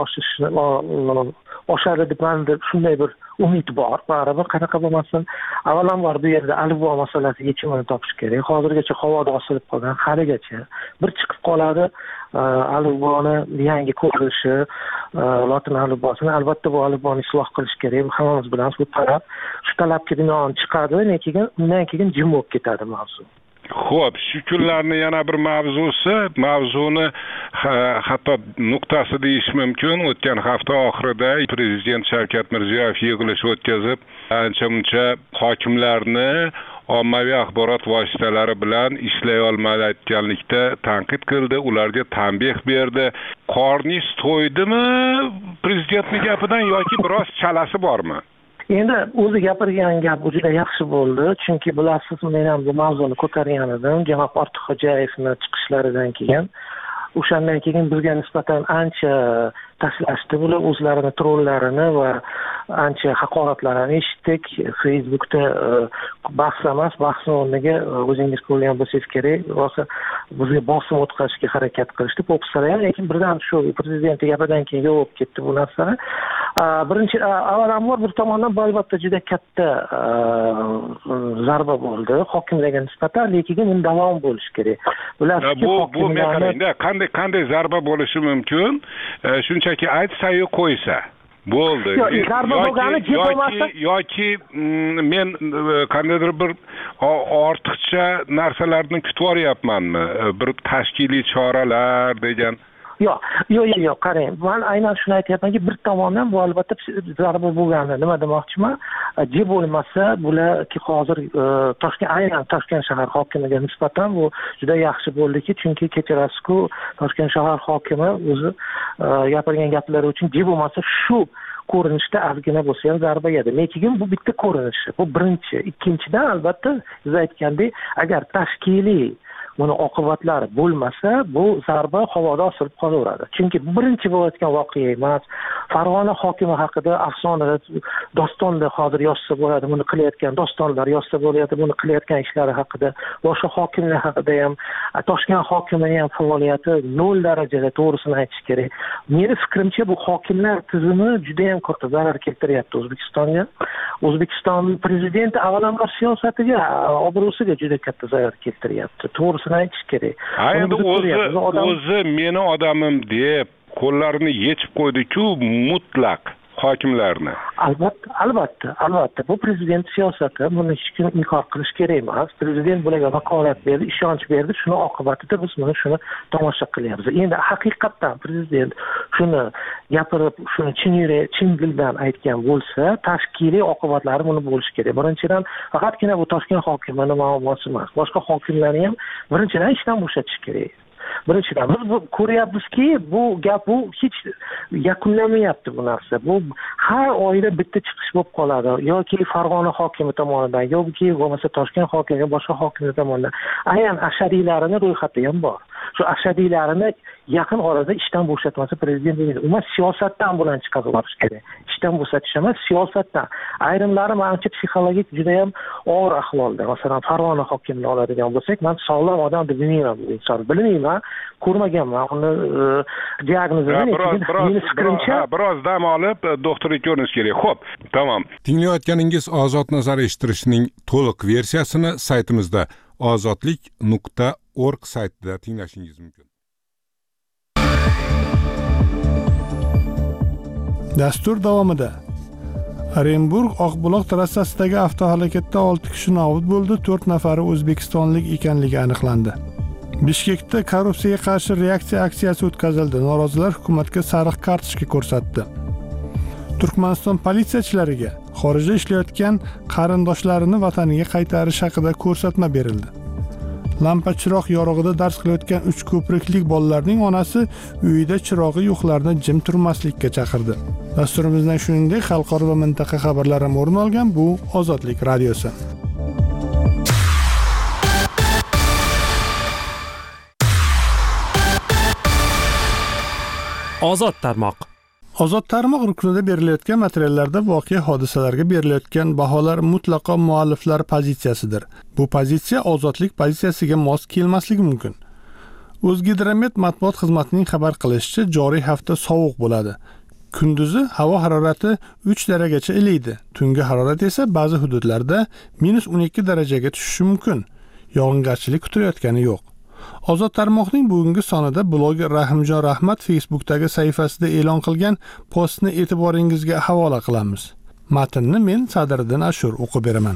oshadi deb menda shunday bir umid bor. Baribir qanaqa bo'lmasin, avvalambor bu yerda alifbo masalasi yechimini topish kerak. Hozirgacha havoda osilib qolgan, haligacha bir chiqib qoladi. Alifboni yangi ko'rilishi, lotin alifbosini, albatta bu alifboni isloh qilish kerak. Hammamiz bilamiz, bu talab shu talabga binoan chiqadi, lekin undan keyin jim bo'lib ketadi mavzu. Xo'p, shu kunlarni yana bir mavzuni hatto nuqtasi deyish mumkin. O'tgan hafta oxirida Prezident Shavkat Mirziyoyev yig'ilish o'tkazib, ancha-muncha hokimlarni ommaviy axborot vositalari bilan ishlay olmayotganlikda tanqid qildi, ularga tanbeh berdi. Qorningiz to'ydimi prezidentning gapidan yoki biroz chalasi bormi? Endi o'zi gapirgan gap juda yaxshi bo'ldi, chunki bilasiz, men ham bu mavzuni ko'targan edim, janob Ortiqxo'jayevning chiqishlaridan keyin. O'shandan keyin bizga nisbatan ancha tashlashdi, bular o'zlarini trollarini va ancha haqoratlarni eshitdik. Facebookda bahs emas, bahsni o'rniga o'zingiz ko'rgan bo'lsangiz kerak, rosa bizga bosim o'tkazishga harakat qilishdi, po'pisalar, lekin birdan shu prezident gapidan keyin yo'q bo'lib ketdi bu narsalar. Birinchi avvalambor bir tomondan bu albatta juda katta zarba bo'ldi hokimlarga nisbatan, lekin uni davom bo'lishi kerak. Bilasizki, hokimlarga qanday zarba bo'lishi mumkin? Shunchaki aytsa-yu qo'ysa bo'ldi. Yoki men qandaydir bir ortiqcha narsalarni kutib oryapmanmi? Bir tashkiliy choralar degan. Yo'q, qarang. Men aynan shuni aytyapmanki, bir tomondan bu albatta zarba bo'lgani. Nima demoqchiman? Jib bo'lmasa, bularki hozir Toshkent shahar hokimiga nisbatan bu juda yaxshi bo'ldiki, chunki kechirasiz-ku, Toshkent shahar hokimi o'zi gapirgan gaplari uchun jib bo'lmasa shu ko'rinishda ozgina bo'lsa ham zarba yedi. Lekin bu bitta ko'rinishi. Bu birinchi. Ikkinchidan albatta siz aytgandek, agar tashkiliy buni oqibatlari bo'lmasa, bu zarba havoda osilib qolaveradi. Chunki birinchi bo'layotgan voqea emas. Farg'ona hokimi haqida afsonada, dostonda hozir yozsa bo'ladi, buni qilayotgan dostonlar yozsa bo'ladi, buni qilayotgan ishlari haqida, boshqa hokimlar haqida ham, Toshkent hokimining ham faoliyati 0 darajada, to'g'risini aytish kerak. Meni fikrimcha bu hokimlar tizimi juda ham katta zarar keltiryapti O'zbekistonga. O'zbekiston prezidenti avvalambor siyosatiga, obro'siga juda katta zarar keltiryapti. To'g'risi shuni aytish kerak. Ha, endi o'zi meni odamim deb qo'llarini yechib qo'ydi-ku mutlaq hokimlarni. Albatta. Bu prezident siyosati, buni hech kim inkor qilish kerak emas. Prezident bularga vakolat berdi, ishonch berdi. Shuni oqibatida biz shuni tomosha qilyapmiz. Endi haqiqatdan prezident shuni gapirib, shuni chin dildan aytgan bo'lsa, tashkiliy oqibatlari buni bo'lishi kerak. Birinchidan, faqatgina bu Toshkent hokimining muammosi emas. Boshqa hokimlarni ham birinchidan ishdan bo'shatish kerak. Birinchidan biz ko'ryapmizki, bu gap hech yakunlanmayapti bu narsa. Bu har oyda bitta chiqish bo'lib qoladi. Yoki Farg'ona hokimi tomonidan, yoki bo'lmasa Toshkent hokimi, boshqa hokimlar tomonidan. Aynan ashadiylarini ro'yxati ham bor. Shu ashadiylarini yaqin orada ishdan bo'shatmasa prezident deydi. Umuman siyosatdan bilan chiqarib olish kerak. Ishdan bo'shatish emas, siyosatdan. Ayrimlari menimcha psixologik juda ham og'ir ahvolda. Masalan, Farg'ona hokimini oladigan bo'lsak, men sog'lom odam deb bilmayman bu insonni. Bilmayman, ko'rmaganman uni diagnozini. Meni fikrimcha biroz dam olib doktorga ko'rinish kerak. Xo'p, tamom. Tinglayotganingiz Ozod nazar eshittirishning to'liq versiyasini saytimizda ozodlik.org saytida tinglashingiz mumkin. Dastur davomida Orenburg Oqbuloq trassasidagi avtohalokatda 6 kishi nobud bo'ldi, 4 nafari o'zbekistonlik ekanligi aniqlandi. Bishkekda korrupsiyaga qarshi reaksiya aksiyasi o'tkazildi. Norozilar hukumatga sariq kartochka ko'rsatdi. Turkmaniston politsiyachilariga xorijda ishlayotgan qarindoshlarini vataniga qaytarish haqida ko'rsatma berildi. Lampa chiroq yorug'ida dars qilayotgan 3 ko'priklik bolalarning onasi uyida chirog'i yo'qlarni jim turmaslikka chaqirdi. Dasturimizdan shuningdek xalqaro va mintaqa xabarlari ham o'rin olgan. Bu Ozodlik radiosi. Ozod tarmoq. Ozod tarmoq ruknida berilayotgan materiallarda voqea hodisalarga berilayotgan baholar mutlaqo mualliflar pozitsiyasidir. Bu pozitsiya ozodlik pozitsiyasiga mos kelmasligi mumkin. O'zgidromet matbuot xizmatining xabar qilishicha, joriy hafta sovuq bo'ladi. Kunduzi havo harorati 3 darajagacha ilaydi. Tungi harorat esa ba'zi hududlarda -12 darajaga tushishi mumkin. Yog'ingarchilik kutilayotgani yo'q. Ozod tarmoqning bugungi sonida bloger Rahimjon Rahmat Facebookdagi sahifasida e'lon qilgan postni e'tiboringizga havola qilamiz. Matnni men Sadriddin Ashur o'qib beraman.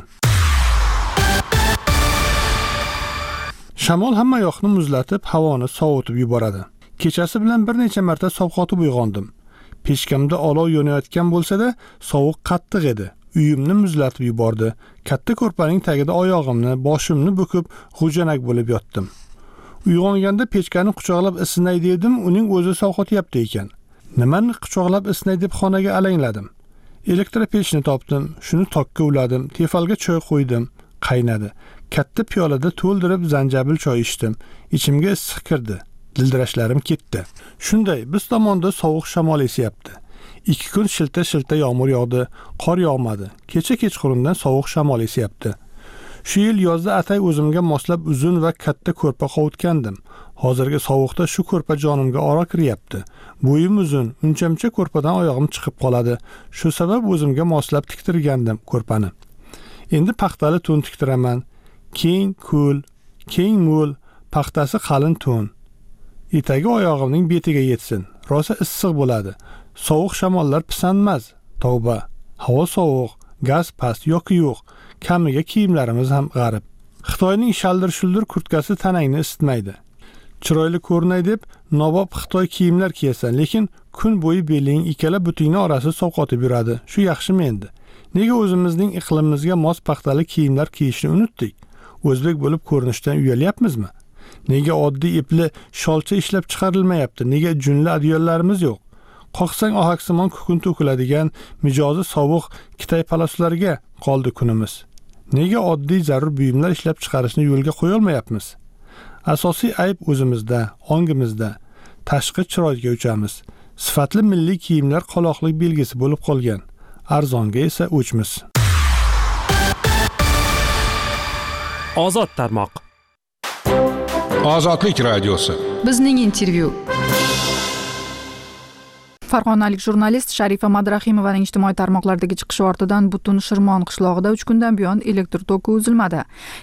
Shamol hamma yoqni muzlatib, havoni sovutib yuboradi. Kechasi bilan bir necha marta sovqotib uyg'ondim. Peshkamda olov yonayotgan bo'lsa-da, sovuq qattiq edi. Uyimni muzlatib yubordi. Katta ko'rpaning tagida oyog'imni, boshimni bo'kib, g'ujanak bo'lib yotdim. Uyg'onganda pechkani quchoqlab isnay dedim, uning o'zi sovqotyapti ekan. Nimani quchoqlab isnay deb xonaga alangladim. Elektropechni topdim, shuni tokka uladim, tefalga choy qo'ydim, qaynadi. Katta piyolada to'ldirib zanjabil choy ichdim. Ichimga issiq kirdi. Dildirashlarim ketdi. Shunday, biz tomonda sovuq shamol esyapti. 2 kun shilta yomg'ir yog'di, qor yog'madi. Kecha kechqurundan sovuq shamol esyapti. Shu yil yozda atay o'zimga moslab uzun va katta ko'rpa qovutgandim. Hozirgi sovuqda shu ko'rpa jonimga oro kiryapti. Bo'yim uzun, unchamcha ko'rpadan oyog'im chiqib qoladi. Shu sabab o'zimga moslab tiktirgandim ko'rpani. Endi paxtali to'n tiktiraman. Keng ko'l, keng mo'l, paxtasi qalin to'n. Etagi oyog'imning betiga yetsin. Rosa issiq bo'ladi. Sovuq shamollar pisandmas. Tavba. Havo sovuq, gaz past yoki yo'q. Kamiga kiyimlarimiz ham g'arib. Xitoyning shaldir-shuldir kurtkasi tanangni isitmaydi. Chiroyli ko'rinay deb nobob Xitoy kiyimlar kiyasan, lekin kun bo'yi beling ikkala butingni orasi sovqotib yuradi. Shu yaxshimi endi? Nega o'zimizning iqlimimizga mos paxtali kiyimlar kiyishni unutdik? O'zbek bo'lib ko'rinishdan uyalyapmizmi? Nega oddiy ipli sholcha ishlab chiqarilmayapti? Nega junli adyollarimiz yo'q? Qoqsang ohaksimon kukun to'kiladigan mijozi sovuq Kitay palaslarga qoldi kunimiz. Nega oddiy zarur buyumlar ishlab chiqarishni yo'lga qo'ya olmayapmiz? Asosiy ayb o'zimizda, ongimizda. Tashqi chiroyga uchamiz. Sifatli milliy kiyimlar qoloqlik belgisi bo'lib qolgan. Arzonga esa o'chmiz. Ozod tarmoq. Ozodlik radiosi. Bizning intervyu. Farg'onalik jurnalist Sharifa Madrahimovaning ijtimoiy tarmoqlardagi chiqishi ortidan butun Shirmon qishlog'ida 3 kundan buyon elektr toki uzilmadi.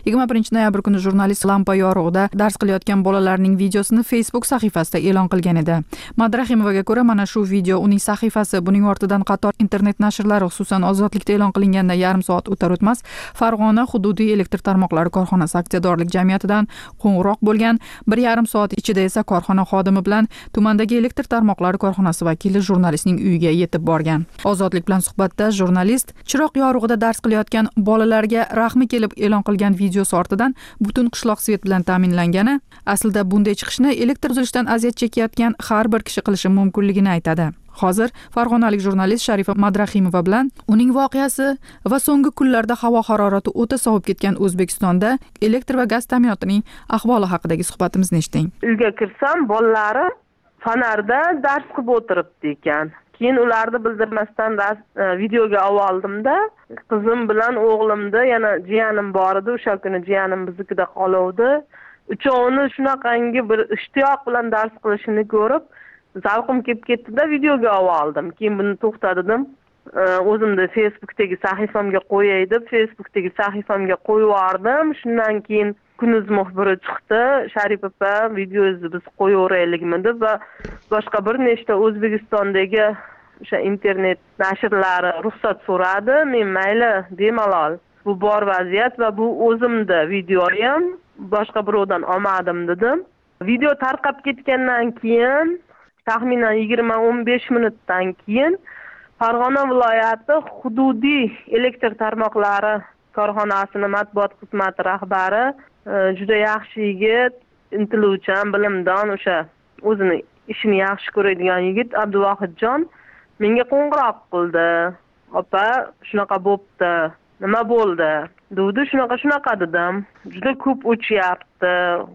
21 noyabr kuni jurnalist lampa yorug'ida dars qilayotgan bolalarning videosini Facebook sahifasida e'lon qilgan edi. Madrahimovaga ko'ra, mana shu video uning sahifasi, buning ortidan qator internet nashrlari, xususan Ozodlikda e'lon qilingandan yarim soat o'tar-o'tmas Farg'ona hududiy elektr tarmoqlari korxonasi aksiyadorlik jamiyatidan qo'ng'iroq bo'lgan. 1,5 soat ichida esa korxona xodimi bilan tumandagi elektr tarmoqlari korxonasi vakili jurnalistning uyiga yetib borgan. Ozodlik bilan suhbatda jurnalist chiroq yorug'ida dars qilayotgan bolalarga rahmi kelib e'lon qilgan videosi ortidan butun qishloq svet bilan ta'minlangani, aslida bunday chiqishni elektr uzilishidan aziyat chekayotgan har bir kishi qilishi mumkinligini aytadi. Hozir farg'onalik jurnalist Sharifa Madrahimova bilan uning voqeasi va so'nggi kunlarda havo harorati o'ta sovib ketgan O'zbekistonda elektr va gaz ta'minotining ahvoli haqidagi suhbatimizni eshiting. Uyga kirsam, bolalarim fonarda dars qilib o'tiribdi ekan. Keyin ularni bildirmasdan videoga oldimda, qizim bilan o'g'limda yana jiyanim bor edi, o'sha kuni jiyanim biznikida qoluvdi. Uchovini shunaqangi bir ishtiyoq bilan dars qilishini ko'rib, zavqim kelib ketdi-da, videoga oldim. Keyin buni to'xtatdim. O'zimda Facebookdagi sahifamga qo'yay deb, Facebookdagi sahifamga qo'yib yubordim. Shundan keyin Kunuz muxbiri chiqdi, Sharif opa videozni biz qo'yaveraylikmi deb va boshqa bir nechta O'zbekistondagi o'sha internet nashrlari ruxsat so'radi. Men mayli bemalol. Bu bor vaziyat va bu o'zimda videoyim, boshqa birovdan olmadim dedim. Video tarqab ketgandan keyin taxminan 20-15 minutdan keyin Farg'ona viloyati hududiy elektr tarmoqlari korxonasini matbuot xizmati rahbari juda yaxshi yigit, intiluvchan, bilimdon, o'sha o'zini ishini yaxshi ko'radigan yigit Abduvohidjon menga qo'ng'iroq qildi. Opa, shunaqa bo'pti. Nima bo'ldi? Dedi, shunaqa dedim. Juda ko'p o'chyapti.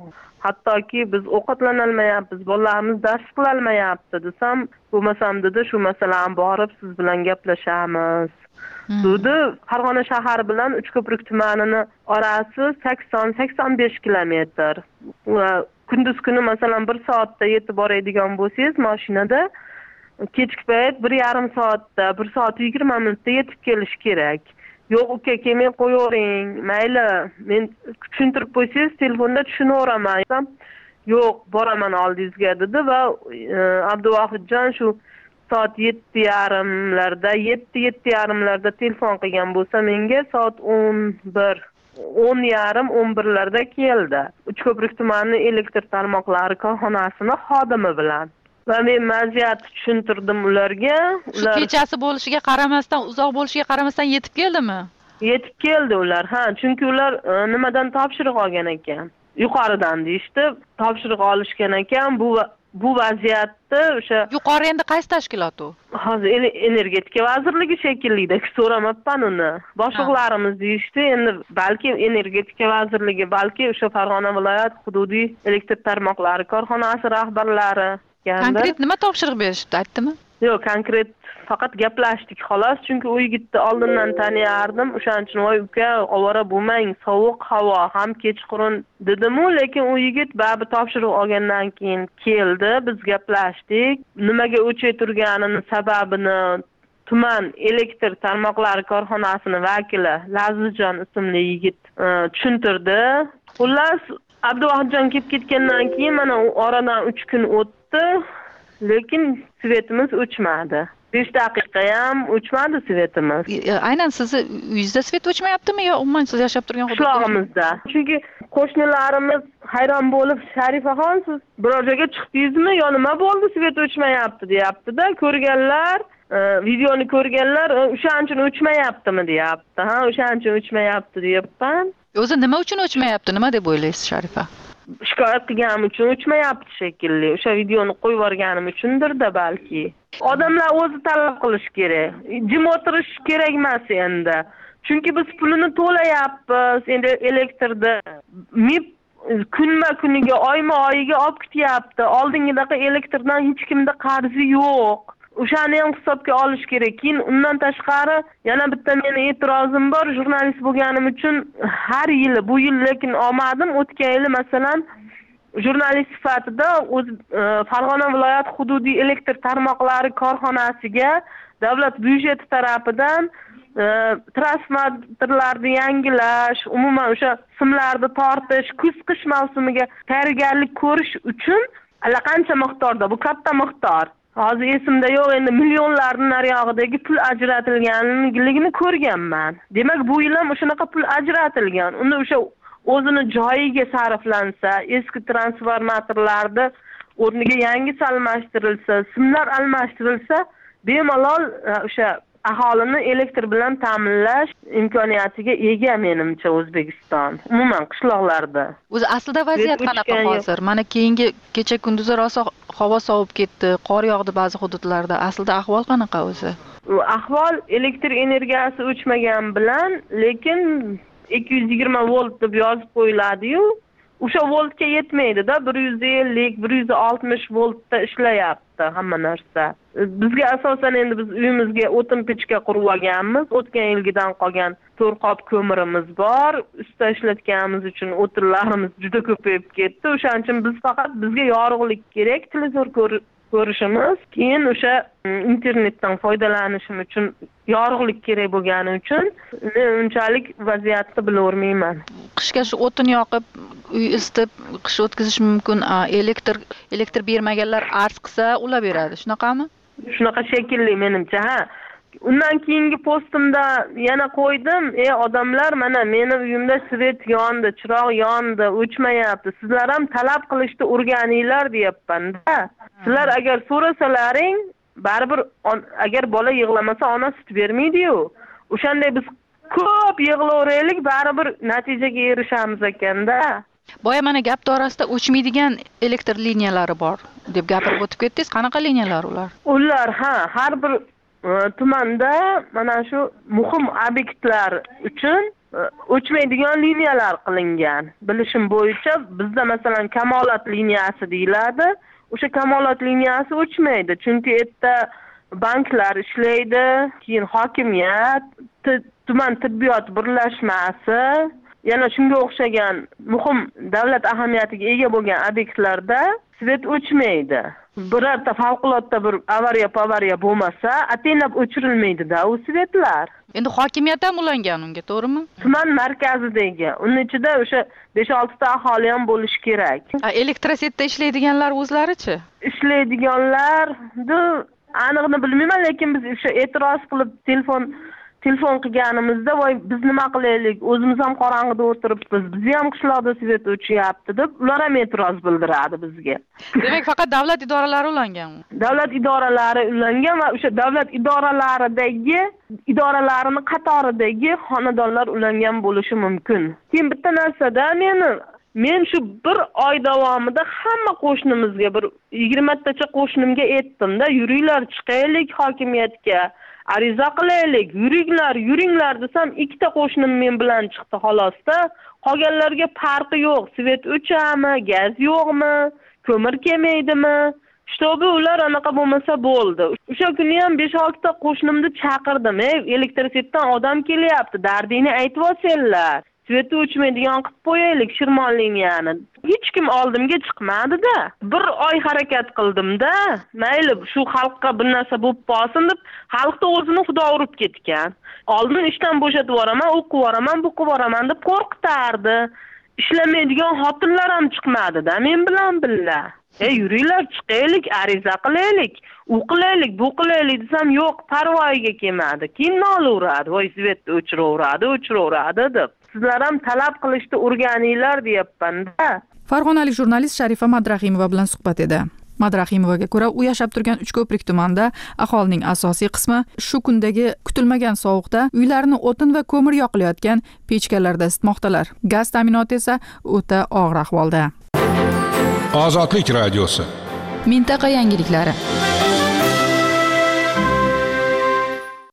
Hattoki biz ovqatlana olmayapmiz, bolalarimiz dars qila olmayapti desam, bo'lmasam dedi, shu masalani borib siz bilan gaplashamiz. Dedi, Farg'ona shahar bilan Uchko'prik tumanining orasi 80-85 kilometr. Kunduz kuni masalan 1 soatda yetib boradigan bo'lsangiz mashinada, kechki payt 1,5 soatda, 1 soat 20 minutda yetib kelish kerak. Yo'q uka, kelmay qo'yavering, mayli, men tushuntirib qo'ysangiz telefonda tushunaveraman. Yo'q, boraman oldingizga dedi va Abduvohidjon shu soat 7:30larda telefon qilgan bo'lsa menga soat 10:30-11larda keldi. Uchko'prik tumani elektr tarmoqlari korxonasining xodimi bilan. Va men vaziyatni tushuntirdim ularga. Shu kechasi bo'lishiga qaramasdan, uzoq bo'lishiga qaramasdan yetib keldimi? Yetib keldi ular. Chunki ular nimadan topshiriq olgan ekan? Yuqoridan deyishdi, topshiriq olishgan ekan. Bu vaziyatda o'sha yuqori endi qaysi tashkilot u? Hozir energetika vazirligi shekilli-da, so'ramabman uni. Boshliqlarimiz deyishdi, endi balki energetika vazirligi, balki o'sha Farg'ona viloyat hududiy elektr tarmoqlari korxonasi rahbarlari. Konkret nima topshiriq berishdi, aytdimi? Yo'q, konkret faqat gaplashdik xolos, chunki u yigitni oldindan taniyardim. O'shaning uchun voy uka, ovora bo'lmang, sovuq havo, ham kechqurun dedim-u, lekin u yigit baribir topshiriq olgandan keyin keldi, biz gaplashdik. Nimaga o'chib turganini, sababini tuman elektr tarmoqlari korxonasining vakili Lazizjon ismli yigit tushuntirdi. Xullas, Abduvohidjon kelib ketgandan keyin mana oradan 3 kun o'tdi, lekin svetimiz o'chmadi. 5 daqiqa ham o'chmadi svetimiz. Aynan sizni uyingizda svet o'chmayaptimi yo umuman siz yashab turgan hududda? Qishlog'imizda. Chunki qo'shnilarimiz hayron bo'lib, Sharifaxon siz biror joyga chiqdingizmi yo nima bo'ldi svet o'chmayapti deyapti-da. Ko'rganlar, videoni ko'rganlar o'shaning uchun o'chmayaptimi deyapti. O'shaning uchun o'chmayapti deyapman. O'zi nima uchun o'chmayapti? Nima deb o'ylaysiz, Sharifa? Shikoyat qilganim uchun o'chmayapti shekilli. O'sha videoni qo'yib yuborganim uchundir-da balki. Odamlar o'zi talab qilish kerak. Jim o'tirish kerak emas endi. Chunki biz pulini to'layapmiz. Endi elektrda MIP kunma-kuniga, oyma-oyiga olib ketyapti. Oldingidaqa elektrdan hech kimda qarzi yo'q. O'shani ham hisobga olish kerak. Keyin undan tashqari yana bitta meni e'tirozim bor, jurnalist bo'lganim uchun har yili, bu yil lekin olmadim. O'tgan yili masalan jurnalist sifatida Farg'ona viloyat hududiy elektr tarmoqlari korxonasiga davlat byudjeti tarafidan transformatorlarni yangilash, umuman o'sha simlarni tortish, kuz-qish mavsumiga tayyorgarlik ko'rish uchun allaqancha miqdorda, bu katta miqdor. Hozir esimda yo'q, endi millionlarning nariyog'idagi pul ajratilganligini ko'rganman. Demak, bu yil ham o'shanaqa pul ajratilgan. Unda o'sha o'zini joyiga sarflansa, eski transformatorlarni o'rniga yangisi almashtirilsa, simlar almashtirilsa, bemalol o'sha aholini elektr bilan ta'minlash imkoniyatiga ega menimcha O'zbekiston. Umuman qishloqlarda. O'zi aslida vaziyat qanaqa hozir? Mana keyingi kecha kunduzi rosa havo sovib ketdi, qor yog'di ba'zi hududlarda. Aslida ahvol qanaqa o'zi? Ahvol elektr energiyasi o'chmagan bilan, lekin 220 volt deb yozib qo'yiladi-yu, o'sha voltga yetmaydi-da, 150, 160 voltda ishlayapti hamma narsa. Bizga asosan endi biz uyimizga o'tin pechka qurib olganmiz. O'tgan yilgidan qolgan 4 qop ko'mirimiz bor. Ustda ishlatganimiz uchun o'tinlarimiz juda ko'payib ketdi. O'shaning uchun biz faqat bizga yorug'lik kerak, televizor ko'rishimiz, keyin o'sha internetdan foydalanishim uchun yorug'lik kerak bo'lgani uchun men unchalik vaziyatni bilavermayman. Qishga shu o'tin yoqib, uy isitib, qish o'tkazish mumkin. Elektr bermaganlar arz qilsa ulab beradi. Shunaqami? Shunaqa shekilli menimcha, ha. Undan keyingi postimda yana qo'ydim, odamlar, mana meni uyimda svet yondi, chiroq yondi, o'chmayapti. Sizlar ham talab qilishni o'rganinglar deyapman-da. Sizlar agar so'rasalaring, baribir agar bola yig'lamasa ona sut bermaydi-yu. O'shanday biz ko'p yig'laveraylik, baribir natijaga erishamiz ekanda. Boya mana gap doirasida o'chmaydigan elektr liniyalari bor deb gapirib o'tib ketdingiz. Qanaqa liniyalar ular? Ular har bir tumanda mana shu muhim obyektlar uchun o'chmaydigan liniyalar qilingan. Bilishim bo'yicha bizda masalan Kamolat liniyasi deyiladi. O'sha Kamolat liniyasi o'chmaydi, chunki yerda banklar ishlaydi, keyin hokimiyat, tuman tibbiyot birlashmasi, yana shunga o'xshagan muhim davlat ahamiyatiga ega bo'lgan obyektlarda svet o'chmaydi. Birorta favqulodda bir avariya bo'lmasa, ataylab o'chirilmaydi-da u svetlar. Endi hokimiyat ham ulangan unga, to'g'rimi? Tuman markazidagi. Uning ichida o'sha 5-6 ta aholi ham bo'lishi kerak. Elektrosetda ishlaydiganlar o'zlarichi? Ishlaydiganlarni aniqni bilmayman, lekin biz o'sha e'tiroz qilib telefon qilganimizda, voy biz nima qilaylik, o'zimiz ham qorong'ida o'tiribmiz, bizni ham qishloqda svet o'chyapti deb ular ham e'tiroz bildiradi bizga. Demak, faqat davlat idoralari ulangan. Davlat idoralari ulangan va o'sha davlat idoralarini qatoridagi xonadonlar ulangan bo'lishi mumkin. Keyin bitta narsada men shu bir oy davomida hamma qo'shnimizga, bir 20 tacha qo'shnimga aytdim-da, yuringlar chiqaylik hokimiyatga. Ariza qilaylik, yuringlar desam, 2 ta qo'shnim men bilan chiqdi xolosda. Qolganlarga farqi yo'q. Svet o'chami, gaz yo'qmi, ko'mir kelmaydimi? Shtobi ular anaqa bo'lmasa bo'ldi. O'sha kuni ham 5-6 ta qo'shnimni chaqirdim. Elektrsetdan odam kelyapti, dardingni aytib olsanglar. Svet o'chmaydigan qilib qo'yaylik Shirmon liniyani. Hech kim oldimga chiqmadi-da. Bir oy harakat qildim-da. Mayli, shu xalqqa bir narsa bo'lib qolsin deb, xalqda o'zini xudo urib ketgan. Oldin ishdan bo'shatib yuboraman, o'qib yuboraman, bu qilib yuboraman deb qo'rqitardi. Ishlamaydigan xotinlar ham chiqmadi-da men bilan birga. Yuringlar, chiqaylik, ariza qilaylik, u qilaylik, bu qilaylik desam, yo'q, parvoyiga kelmadi. Keyin nolaveradi, voy svetni o'chiraveradi deb. Sizlar ham talab qilishni o'rganinglar deyapman-da. Farg'onalik jurnalist Sharifa Madrahimova bilan suhbat edi. Madrahimovaga ko'ra, u yashab turgan Uchko'prik tumanida aholining asosiy qismi shu kundagi kutilmagan sovuqda uylarini o'tin va ko'mir yoqilayotgan pechkalarda isitmoqdalar. Gaz ta'minoti esa o'ta og'ir ahvolda. Ozodlik radiosi. Mintaqa yangiliklari.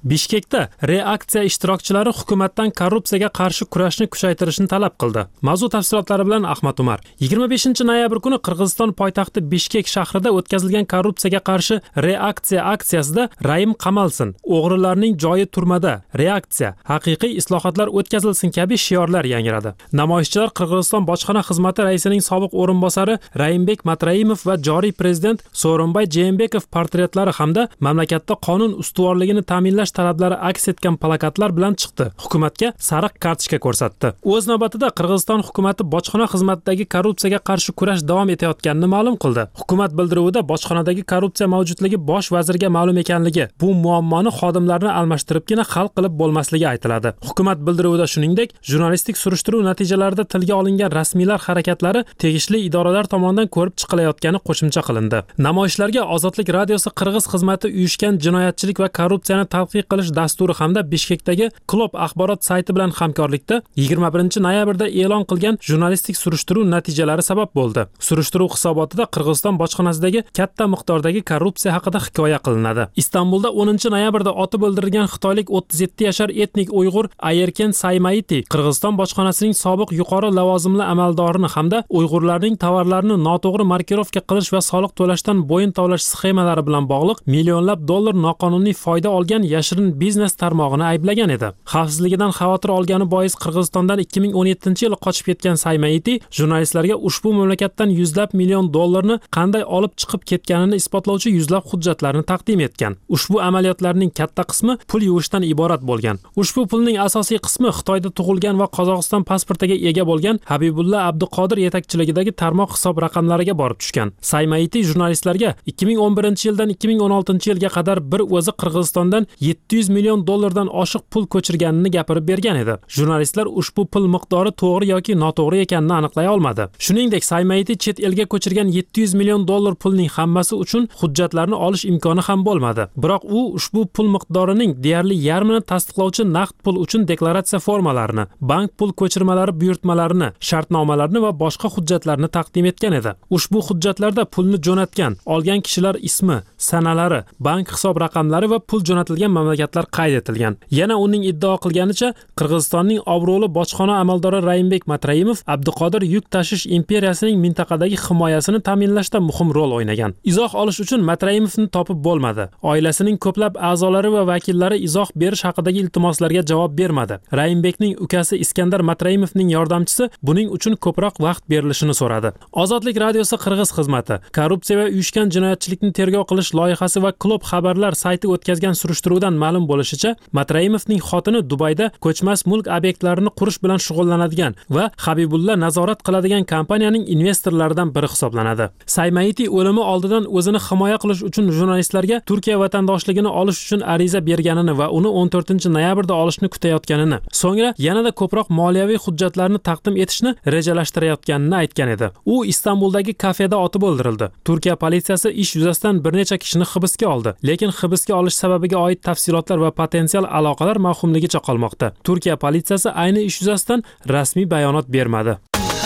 Bishkekda reaksiya ishtirokchilari hukumatdan korrupsiyaga qarshi kurashni kuchaytirishni talab qildi. Mavzu tafsilotlari bilan Ahmad Umar. 25-noyabr kuni Qirg'iziston poytaxti Bishkek shahrida o'tkazilgan korrupsiyaga qarshi reaksiya aksiyasida Raim qamalsin, o'g'rilarning joyi turmada, reaksiya, haqiqiy islohotlar o'tkazilsin kabi shiorlar yangradi. Namoyishchilar Qirg'iziston bojxona xizmati raisining sobiq o'rinbosari Raimbek Matraimov va joriy prezident Sooronbay Jeenbekov portretlari hamda mamlakatda qonun ustuvorligini ta'minlash talablari aks etgan plakatlar bilan chiqdi. Hukumatga sariq kartochka ko'rsatdi. O'z navbatida Qirg'iziston hukumati bojxona xizmatidagi korrupsiyaga qarshi kurash davom etayotganini ma'lum qildi. Hukumat bildiruvida bojxonadagi korrupsiya mavjudligi bosh vazirga ma'lum ekanligi, bu muammoni xodimlarni almashtiribgina hal qilib bo'lmasligi aytiladi. Hukumat bildiruvida shuningdek, jurnalistik surishtiruv natijalarida tilga olingan rasmiylar harakatlari tegishli idoralar tomonidan ko'rib chiqilayotgani qo'shimcha qilindi. Namoyishlarga Ozodlik radiosi Qirg'iz xizmati uyushgan jinoyatchilik va korrupsiyani tadqiq qilish dasturi hamda Bishkekdagi Klub axborot sayti bilan hamkorlikda 21-noyabrda e'lon qilgan jurnalistik surishtiruv natijalari sabab bo'ldi. Surishtiruv hisobotida Qirg'iziston bojxonasidagi katta miqdordagi korrupsiya haqida hikoya qilinadi. Istanbulda 10-noyabrda otib o'ldirilgan xitoylik 37 yashar etnik Uyg'ur Ayerken Saymaiti Qirg'iziston bojxonasining sobiq yuqori lavozimli amaldorini hamda Uyg'urlarning tovarlarini noto'g'ri markirovka qilish va soliq to'lashdan bo'yin tovlash sxemalari bilan bog'liq millionlab dollar noqonuniy foyda olgan yashirin biznes tarmog'ini ayblagan edi. Xavfsizligidan xavotir olgani bois Qirg'izistondan 2017-yili qochib ketgan Saymaiti jurnalistlarga ushbu mamlakatdan yuzlab million dollarni qanday olib chiqib ketganini isbotlovchi yuzlab hujjatlarni taqdim etgan. Ushbu amaliyotlarning katta qismi pul yuvishdan iborat bo'lgan. Ushbu pulning asosiy qismi Xitoyda tug'ilgan va Qozog'iston pasportiga ega bo'lgan Habibulla Abduqodir yetakchiligidagi tarmoq hisob raqamlariga borib tushgan. Saymaiti jurnalistlarga 2011-yildan 2016-yilga qadar bir o'zi Qirg'izistondan 700 million dollardan oshiq pul ko'chirganini gapirib bergan edi. Jurnalistlar ushbu pul miqdori to'g'ri yoki noto'g'ri ekanini aniqlay olmadi. Shuningdek, Saymaiti chet elga ko'chirgan 700 million dollar pulning hammasi uchun hujjatlarni olish imkoni ham bo'lmadi. Biroq u ushbu pul miqdorining deyarli yarmini tasdiqlovchi naqd pul uchun deklaratsiya formalarini, bank pul ko'chirmalari buyurtmalarini, shartnomalarni va boshqa hujjatlarni taqdim etgan edi. Ushbu hujjatlarda pulni jo'natgan, olgan kishilar ismi, sanalari, bank hisob raqamlari va pul jo'natilgan mamlakatlar qayd etilgan. Yana uning iddao qilganicha, Qirg'izistonning obro'li bojxona amaldori Raimbek Matraimov Abduqodir yuk tashish imperiyasining mintaqadagi himoyasini ta'minlashda muhim rol o'ynagan. Izoh olish uchun Matraimovni topib bo'lmadi. Oilasining ko'plab a'zolari va vakillari izoh berish haqidagi iltimoslarga javob bermadi. Raimbekning ukasi Iskandar Matraimovning yordamchisi buning uchun ko'proq vaqt berilishini so'radi. Ozodlik radiosi Qirg'iz xizmati korrupsiya va uyushgan jinoyatchilikni tergov qilish loyihasi va Klub xabarlar sayti o'tkazgan surishtiruvdan ma'lum bo'lishicha, Matraimovning xotini Dubayda ko'chmas mulk obyektlarini qurish bilan shug'ullanadigan va Habibulla nazorat qiladigan kompaniyaning investorlaridan biri hisoblanadi. Saymaiti o'limi oldidan o'zini himoya qilish uchun jurnalistlarga Turkiya vatandoshligini olish uchun ariza berganini va uni 14-noyabrda olishni kutayotganini, so'ngra yanada ko'proq moliyaviy hujjatlarni taqdim etishni rejalashtirayotganini aytgan edi. U Istanbuldagi kafeda otib o'ldirildi. Turkiya politsiyasi ish yuzasidan bir necha kishini hibsga oldi, lekin hibsga olish sababiga oid tafsilotlar va potensial aloqalar mavhumligicha qolmoqda. Turkiya politsiyasi ayni ish yuzasidan rasmiy bayonot bermadi.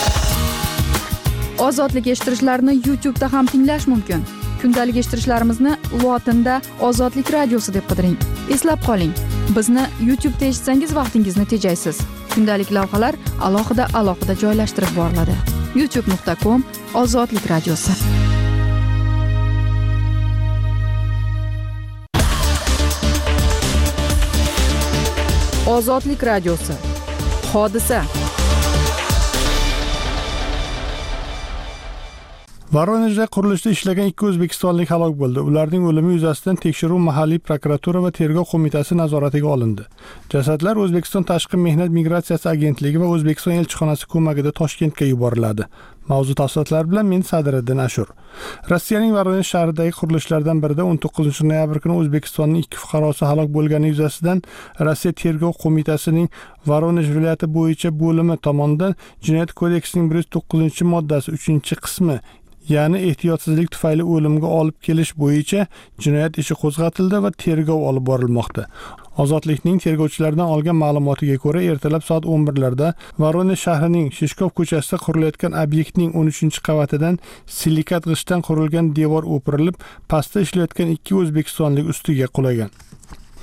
Ozodlik eshittirishlarni YouTube'da ham tinglash mumkin. Kundalik eshittirishlarimizni lotinda Ozodlik radiosi deb qidiring. Eslab qoling, bizni YouTube'da eshitsangiz vaqtingizni tejaysiz. Kundalik lavhalar alohida joylashtirib boriladi. youtube.com/Ozodlik radiosi. Ozodlik radiosi. Hodisa. Voronejda qurilishda ishlagan 2 o'zbekistonlik halok bo'ldi. Ularning o'limi yuzasidan tekshiruv mahalliy prokuratura va tergov qo'mitasi nazoratiga olindi. Jasadlar O'zbekiston Tashqi mehnat migratsiyasi agentligi va O'zbekiston elchixonasi ko'magida Toshkentga yuboriladi. Mavzu tafsilotlari bilan men Sadiriddin Ashur. Rossiyaning Voronej shahridagi qurilishlardan birida 19-noyabr kuni O'zbekistonning 2 fuqarosi halok bo'lgani yuzasidan Rossiya tergov qo'mitasining Voronej viloyati bo'yicha bo'limi tomonidan Jinoyat kodeksining 109-moddasi 3-qismi, ya'ni ehtiyotsizlik tufayli o'limga olib kelish bo'yicha jinoyat ishi qo'zg'atildi va tergov olib borilmoqda. Ozodlikning tergovchilaridan olgan ma'lumotiga ko'ra, ertalab soat 11larda Voronej shahrining Shishkov ko'chasida qurilayotgan obyektning 13-qavatidan silikat g'ishtdan qurilgan devor o'pirilib, pastda ishlayotgan 2 o'zbekistonlik ustiga qulagan.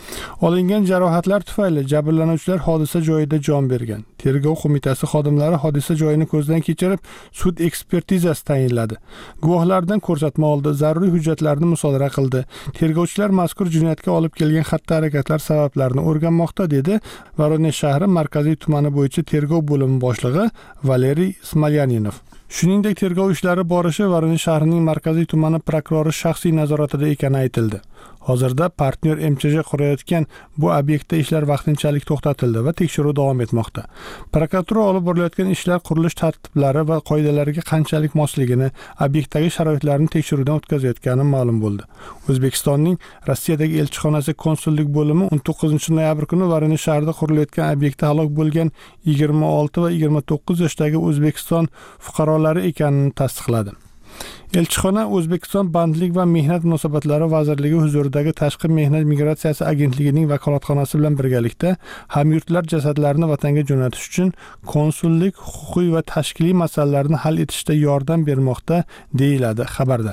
Olingan jarohatlar tufayli jabrlanuvchilar hodisa joyida jon bergan. Tergov qo'mitasi xodimlari hodisa joyini ko'zdan kechirib, sud ekspertizasi tayinladi. Guvohlardan ko'rsatma oldi, zaruriy hujjatlarni musodara qildi. Tergovchilar mazkur jinoyatga olib kelgan xatti-harakatlar sabablarini o'rganmoqda, dedi Voronezh shahri markaziy tumani bo'yicha tergov bo'limi boshlig'i Valeriy Smolyaninov. Shuningdek, tergov ishlari borishi Voronezh shahrining markaziy tumani prokurori shaxsiy nazoratida ekani aytildi. Hozirda partnyor MChJ qurayotgan bu obyektda ishlar vaqtinchalik to'xtatildi va tekshiruv davom etmoqda. Prokuratura olib borilayotgan ishlar qurilish tartiblari va qoidalarga qanchalik mosligini, obyektdagi sharoitlarni tekshiruvdan o'tkazayotgani ma'lum bo'ldi. O'zbekistonning Rossiyadagi elchixonasi konsullik bo'limi 19-noyabr kuni Voronezh shahrida qurilayotgan obyektda halok bo'lgan 26 va 29 yoshdagi O'zbekiston fuqarolari ekanini tasdiqladi. Elchixona O'zbekiston Bandlik va mehnat munosabatlari vazirligi huzuridagi Tashqi mehnat migratsiyasi agentligining vakolatxonasi bilan birgalikda hamyurtlar jasadlarini vatanga jo'natish uchun konsullik, huquqiy va tashkiliy masalalarni hal etishda yordam bermoqda, deyiladi xabarda.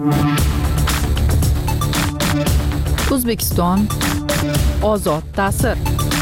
O'zbekiston ozod ta'sir.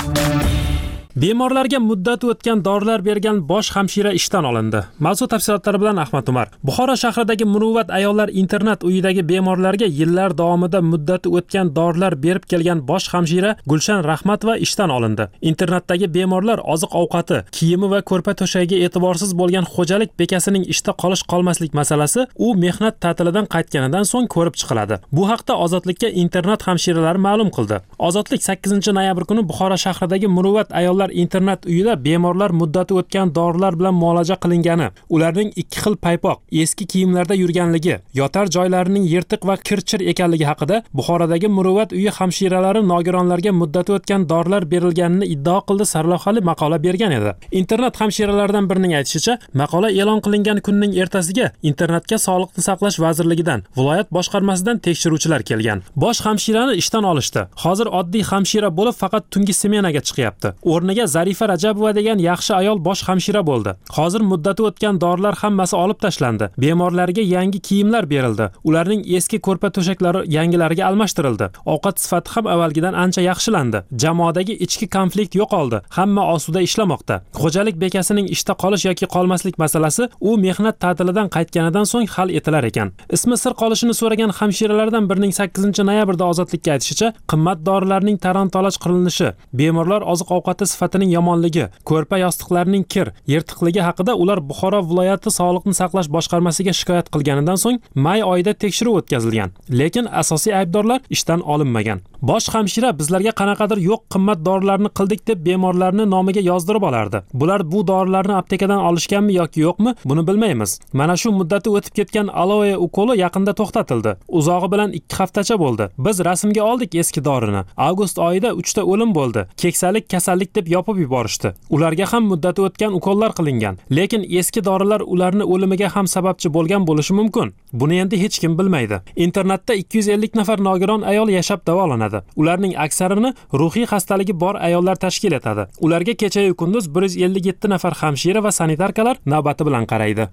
Bemorlarga muddati o'tgan dorilar bergan bosh hamshira ishdan olindi. Mavzu tafsilotlari bilan Ahmad Umar. Buxoro shahridagi Muruvvat ayollar internat uyidagi bemorlarga yillar davomida muddati o'tgan dorilar berib kelgan bosh hamshira Gulshan Rahmatova ishdan olindi. Internatdagi bemorlar oziq-ovqati, kiyimi va ko'rpa-to'shagiga e'tiborsiz bo'lgan xo'jalik bekasining ishda qolish-qolmaslik masalasi u mehnat ta'tilidan qaytganidan so'ng ko'rib chiqiladi. Bu haqda Ozodlikka internat hamshiralari ma'lum qildi. Ozodlik 8-noyabr kuni Buxoro shahridagi Muruvvat ayollar internat uyida bemorlar muddati o'tgan dorilar bilan muolaja qilingani, ularning 2 xil paypoq, eski kiyimlarda yurganligi, yotar joylarining yirtiq va kir-chir ekanligi haqida Buxorodagi Muruvvat uyi hamshiralari nogironlarga muddati o'tgan dorilar berilganini iddao qildi sarlavhali maqola bergan edi. Internat hamshiralaridan birining aytishicha, maqola e'lon qilingan kunning ertasiga internatga Sog'liqni saqlash vazirligidan, viloyat boshqarmasidan tekshiruvchilar kelgan. Bosh hamshirani ishdan olishdi. Hozir oddiy hamshira bo'lib faqat tungi smenaga chiqyapti. O'rniga Zarifa Rajabova degan yaxshi ayol bosh hamshira bo'ldi. Hozir muddati o'tgan dorilar hammasi olib tashlandi. Bemorlarga yangi kiyimlar berildi. Ularning eski ko'rpa-to'shaklari yangilariga almashtirildi. Ovqat sifati ham avvalgidan ancha yaxshilandi. Jamoadagi ichki konflikt yo'qoldi. Hamma osuda ishlamoqda. Xo'jalik bekasining ishda qolish yoki qolmaslik masalasi u mehnat ta'tilidan qaytganidan so'ng hal etilar ekan. Ismi sir qolishini so'ragan hamshiralardan birining 8-noyabrda Ozodlikka aytishicha, qimmat dorilarning talon-toroj qilinishi, bemorlar oziq-ovqati sifatining yomonligi, ko'rpa yostiqlarining kir, yirtiqligi haqida ular Buxoro viloyati Sog'liqni saqlash boshqarmasiga shikoyat qilganidan so'ng may oyida tekshiruv o'tkazilgan. Lekin asosiy aybdorlar ishdan olinmagan. Bosh hamshira bizlarga qanaqadir yo'q qimmat dorilarni qildik deb bemorlarni nomiga yozdirib olardi. Bular bu dorilarni aptekadan olishganmi yoki yo'qmi, buni bilmaymiz. Mana shu muddati o'tib ketgan aloe ukoli yaqinda to'xtatildi. Uzog'i bilan 2 haftacha bo'ldi. Biz rasmga oldik eski dorini. Avgust oyida 3 ta o'lim bo'ldi. Keksalik kasallik deb yopib yuborishdi. Ularga ham muddati o'tgan ukollar qilingan. Lekin eski dorilar ularni o'limiga ham sababchi bo'lgan bo'lishi mumkin. Buni endi hech kim bilmaydi. Internatda 250 nafar nogiron ayol yashab davolanadi. Ularning aksarini ruhiy xastaligi bor ayollar tashkil etadi. Ularga kecha-yu kunduz 157 nafar hamshira va sanitarkalar navbati bilan qaraydi.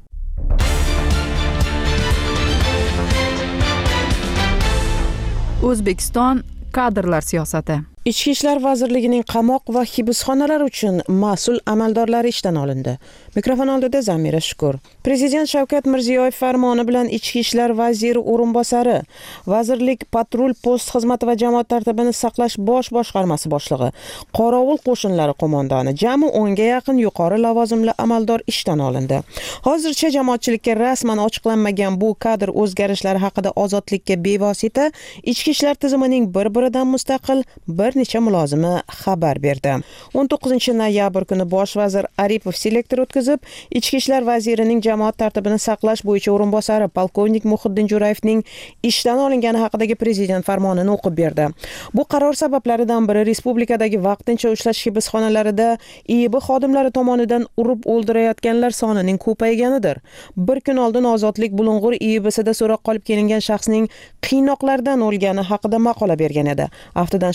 O'zbekiston kadrlar siyosati. Ichki ishlar vazirligining qamoq va hibsxonalar uchun mas'ul amaldorlari ishdan olindi. Mikrofon oldida Zamira Shukur. Prezident Shavkat Mirziyoyev farmoni bilan Ichki ishlar vaziri o'rinbosari, vazirlik patrul post xizmati va jamoat tartibini saqlash bosh boshqarmasi boshlig'i, qorovul qo'shinlari qo'mondoni, jami 10 ga yaqin yuqori lavozimli amaldor ishdan olindi. Hozircha jamoatchilikka rasman ochiqlanmagan bu kadr o'zgarishlari haqida Ozodlikka bevosita ichki ishlar tizimining bir-biridan mustaqil bir necha mulozimi xabar berdi. 19-noyabr kuni bosh vazir Aripov selektor o'tkazib, ichki ishlar vazirining jamoat tartibini saqlash bo'yicha o'rinbosari polkovnik Muhiddin Jo'rayevning ishdan olingani haqidagi prezident farmonini o'qib berdi. Bu qaror sabablaridan biri respublikadagi vaqtincha ushlash hibsxonalarida IIB xodimlari tomonidan urib o'ldirayotganlar sonining ko'payganidir. Bir kun oldin Ozodlik Bulung'ur IIBsida so'roq qolib kelingan shaxsning qiynoqlardan o'lgani haqida maqola bergan edi. Aftidan shu ma'lumot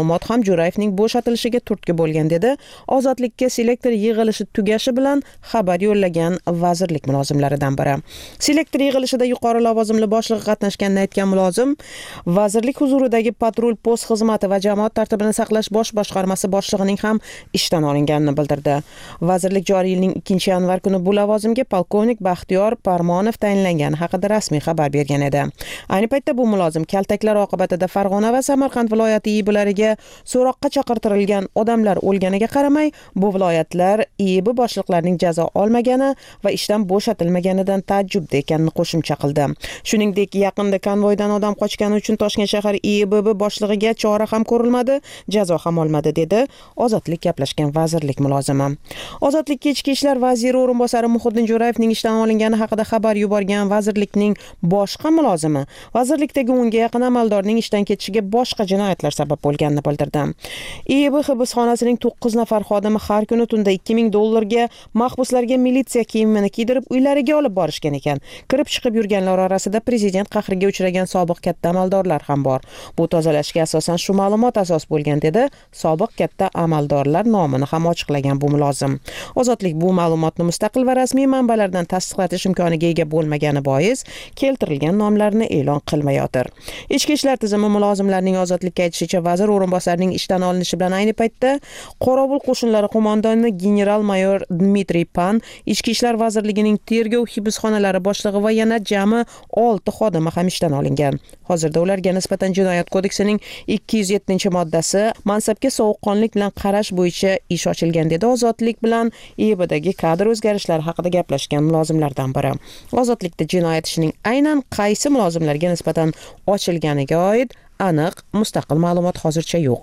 ma'lumot ham Jo'rayevning bo'shatilishiga turtki bo'lgan dedi. Ozodlikka selektor yig'ilishi tugashi bilan xabar yo'llagan vazirlik mulozimlaridan biri. Selektor yig'ilishida yuqori lavozimli boshlig'i qatnashganini aytgan mulozim, vazirlik huzuridagi patrul post xizmati va jamoat tartibini saqlash bosh boshqarmasi boshlig'ining ham ishdan olinganini bildirdi. Vazirlik joriy yilning 2-yanvar kuni bu lavozimga polkovnik Baxtiyor Parmonov tayinlangani haqida rasmiy xabar bergan edi. Ayni paytda bu mulozim kaltaklar oqibatida Farg'ona va Samarqand viloyati IIBlariga so'roqqa chaqirtirilgan odamlar o'lganiga qaramay, bu viloyatlar IIB boshliqlarining jazo olmagani va ishdan bo'shatilmaganidan ta'ajjubda ekanini qo'shimcha qildi. Shuningdek, yaqinda konvoydan odam qochgani uchun Toshkent shahar IIB boshlig'iga chora ham ko'rilmadi, jazo ham olmadi dedi Ozodlik gaplashgan vazirlik mulozimi. Ozodlikka ichki ishlar vaziri o'rinbosari Muhiddin Jo'rayevning ishdan olingani haqida xabar yuborgan vazirlikning boshqa mulozimi vazirlikdagi unga yaqin amaldorning ishdan ketishiga boshqa jinoyatlar sabab bo'lganini bildirdi. IIB hibsxonasining 9 nafar xodimi har kuni tunda $2000 ga mahbuslarga militsiya kiyimini kiydirib uylariga olib borishgan ekan. Kirib chiqib yurganlar orasida prezident qahriga uchragan sobiq katta amaldorlar ham bor. Bu tozalashga asosan shu ma'lumot asos bo'lgan dedi sobiq katta amaldorlar nomini ham ochiqlagan bu mulozim. Ozodlik bu ma'lumotni mustaqil va rasmiy manbalardan tasdiqlatish imkoniga ega bo'lmagani bois keltirilgan nomlarni e'lon qilmayotir. Ichki ishlar tizimi mulozimlarining Ozodlikka aytishicha, vazir o'rinbosarining ishdan olinishi bilan ayni paytda Qorovul qo'shinlari qo'mondoni general-mayor Dmitriy Pan, Ichki ishlar vazirligining tergov hibsxonalari boshlig'i va yana jami 6 xodimi ham ishdan olingan. Hozirda ularga nisbatan Jinoyat kodeksining 207-moddasi mansabga sovuqqonlik bilan qarash bo'yicha ish ochilgan dedi Ozodlik bilan IIBdagi kadr o'zgarishlari haqida gaplashgan mulozimlardan biri. Ozodlikda jinoyat ishining aynan qaysi mulozimlarga nisbatan ochilganiga oid aniq mustaqil ma'lumot hozircha yo'q.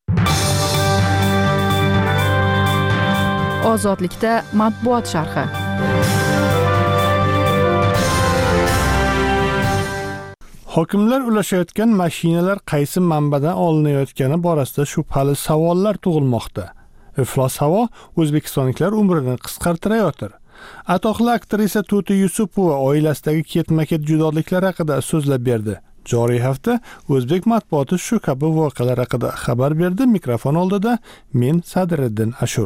Ozodlikda matbuot sharhi. Hokimlar ulashayotgan mashinalar qaysi manbadan olinayotgani borasida shubhali savollar tug'ilmoqda. Iflos havo o'zbekistonliklar umrini qisqartirayotir. Atoqli aktrisa Tuti Yusupova oilasidagi ketma-ket judoliklar haqida so'zlab berdi. Joriy hafta o'zbek matbuoti shu kabi voqealar haqida xabar berdi. Mikrofon oldida men Sadriddin Ashur.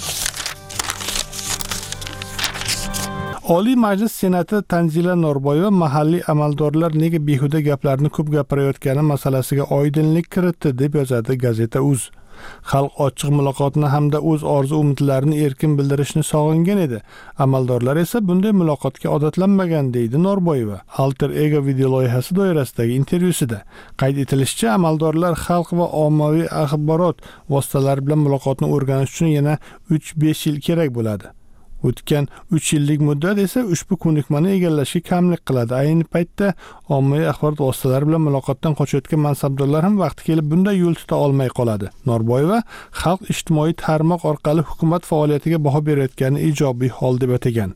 Oliy Majlis Senati Tanzila Norboyeva mahalliy amaldorlar nega behuda gaplarni ko'p gapirayotgani masalasiga oydinlik kiritdi deb yozadi gazeta Uz. Xalq ochiq muloqotni hamda o'z orzu-umidlarini erkin bildirishni sog'ingan edi. Amaldorlar esa bunday muloqotga odatlanmagan deydi Norboyeva. Alter Ego video loyihasi doirasidagi intervyusida qayd etilishicha, amaldorlar xalq va ommaviy axborot vositalari bilan muloqotni o'rganish uchun yana 3-5 yil kerak bo'ladi. O'tgan 3 yillik muddat esa ushbu ko'nikmani egallashga kamlik qiladi. Ayni paytda ommaviy axborot vositalari bilan muloqotdan qochayotgan mansabdorlar ham vaqti kelib bunday yo'l tuta olmay qoladi. Norboyeva xalq ijtimoiy tarmoq orqali hukumat faoliyatiga baho berayotganini ijobiy hol deb atagan.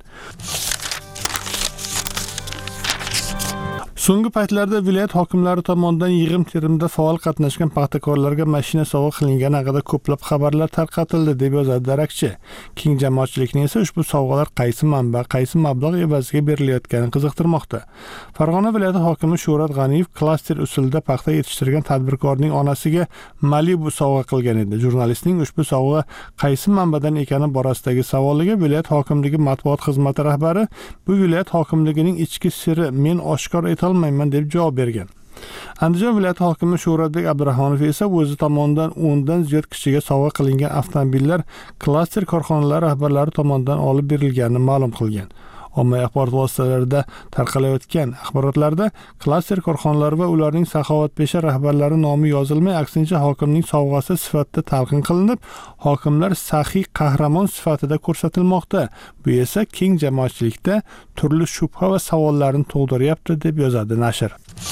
So'nggi paytlarda viloyat hokimlari tomonidan yig'im-terimda faol qatnashgan paxtakorlarga mashina sovg'a qilingani haqida ko'plab xabarlar tarqatildi deb yozadi darakchi. Keng jamoatchilikning esa ushbu sovg'alar qaysi manba, qaysi mablag' evaziga berilayotgani qiziqtirmoqda. Farg'ona viloyati hokimi Shuhrat G'aniyev klaster usulida paxta yetishtirgan tadbirkorning onasiga Malibu sovg'a qilgan edi. Jurnalistning ushbu sovg'a qaysi manbadan ekani borasidagi savoliga viloyat hokimligi matbuot xizmati rahbari bu viloyat hokimligining ichki siri, men oshkor etolmayman deb javob bergan. Andijon viloyati hokimi Shuhratbek Abdurahmonov esa o'zi tomonidan 10 dan ziyod kishiga sovg'a qilingan avtomobillar klaster korxonalari rahbarlari tomonidan olib berilganini ma'lum qilgan. Ommaviy axborot vositalarida tarqalayotgan axborotlarda klaster korxonalari va ularning saxovatpesha rahbarlari nomi yozilmay, aksincha hokimning sovg'asi sifatida talqin qilinib, hokimlar saxiy qahramon sifatida ko'rsatilmoqda. Bu esa keng jamoatchilikda turli shubha va savollarni tug'diryapti deb yozadi nashr.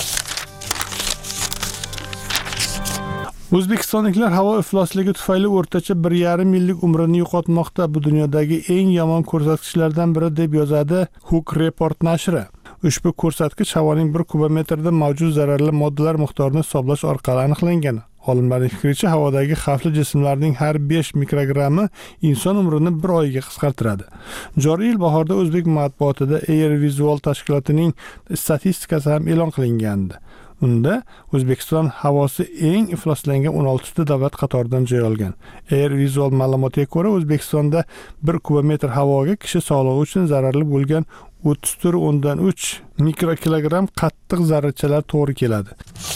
O'zbekistonliklar havo iflosligi tufayli o'rtacha 1,5 yillik umrini yo'qotmoqda. Bu dunyodagi eng yomon ko'rsatkichlardan biri deb yozadi Hook Report nashri. Ushbu ko'rsatkich havoning 1 kubometrda mavjud zararli moddalar miqdorini hisoblash orqali aniqlangan. Olimlarning fikricha, havodagi xavfli jismlarning har 5 mikrogrammi inson umrini 1 oyga qisqartiradi. Joriy yil bahorda o'zbek matbuotida Air Visual tashkilotining statistikasi ham e'lon qilingandi. Unda O'zbekiston havosi eng ifloslangan 16 ta davlat qatoridan joy olgan. Air Visual ma'lumotiga ko'ra, O'zbekistonda 1 kubometr havoga kishi sog'lig'i uchun zararli bo'lgan 34.3 mikrokilogramm qattiq zarrachalar to'g'ri keladi.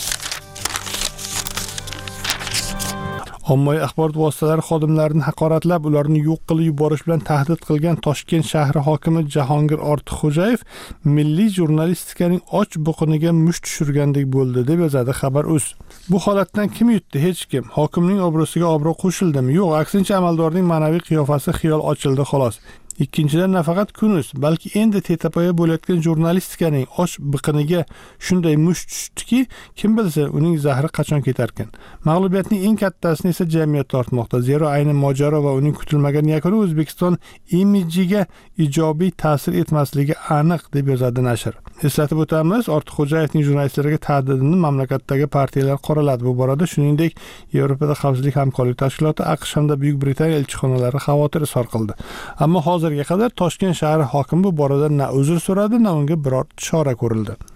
Ommaviy axborot vositalari xodimlarini haqoratlab, ularni yo'q qilib yuborish bilan tahdid qilgan Toshkent shahri hokimi Jahongir Ortiqxo'jayev milliy jurnalistikaning och buqiniga musht tushirgandek bo'ldi deb yozadi Xabar.uz. Bu holatdan kim yutdi? Hech kim. Hokimning obro'siga obro' qo'shildimi? Yo'q, aksincha amaldorning ma'naviy qiyofasi xiyol ochildi xolos. Ikkinchidan, nafaqat Kunuz, balki endi tetapoya bo'layotgan jurnalistikaning och biqiniga shunday musht tushdiki, kim bilsa uning zahri qachon ketarkan. Mag'lubiyatning eng kattasini esa jamiyat tortmoqda. Zero ayni mojaro va uning kutilmagan yakuni O'zbekiston imijiga ijobiy ta'sir etmasligi aniq deb yozadi nashr. Eslatib o'tamiz, Ortiqxo'jayevning jurnalistlarga tahdidini mamlakatdagi partiyalar qoraladi. Bu borada shuningdek Yevropada xavfsizlik hamkorlik tashkiloti, AQSh hamda Buyuk Britaniya elchixonalari xavotir izhor qildi. Ammo hozirga qadar Toshkent shahri hokimi bu borada na uzr so'radi, na unga biror chora ko'rildi.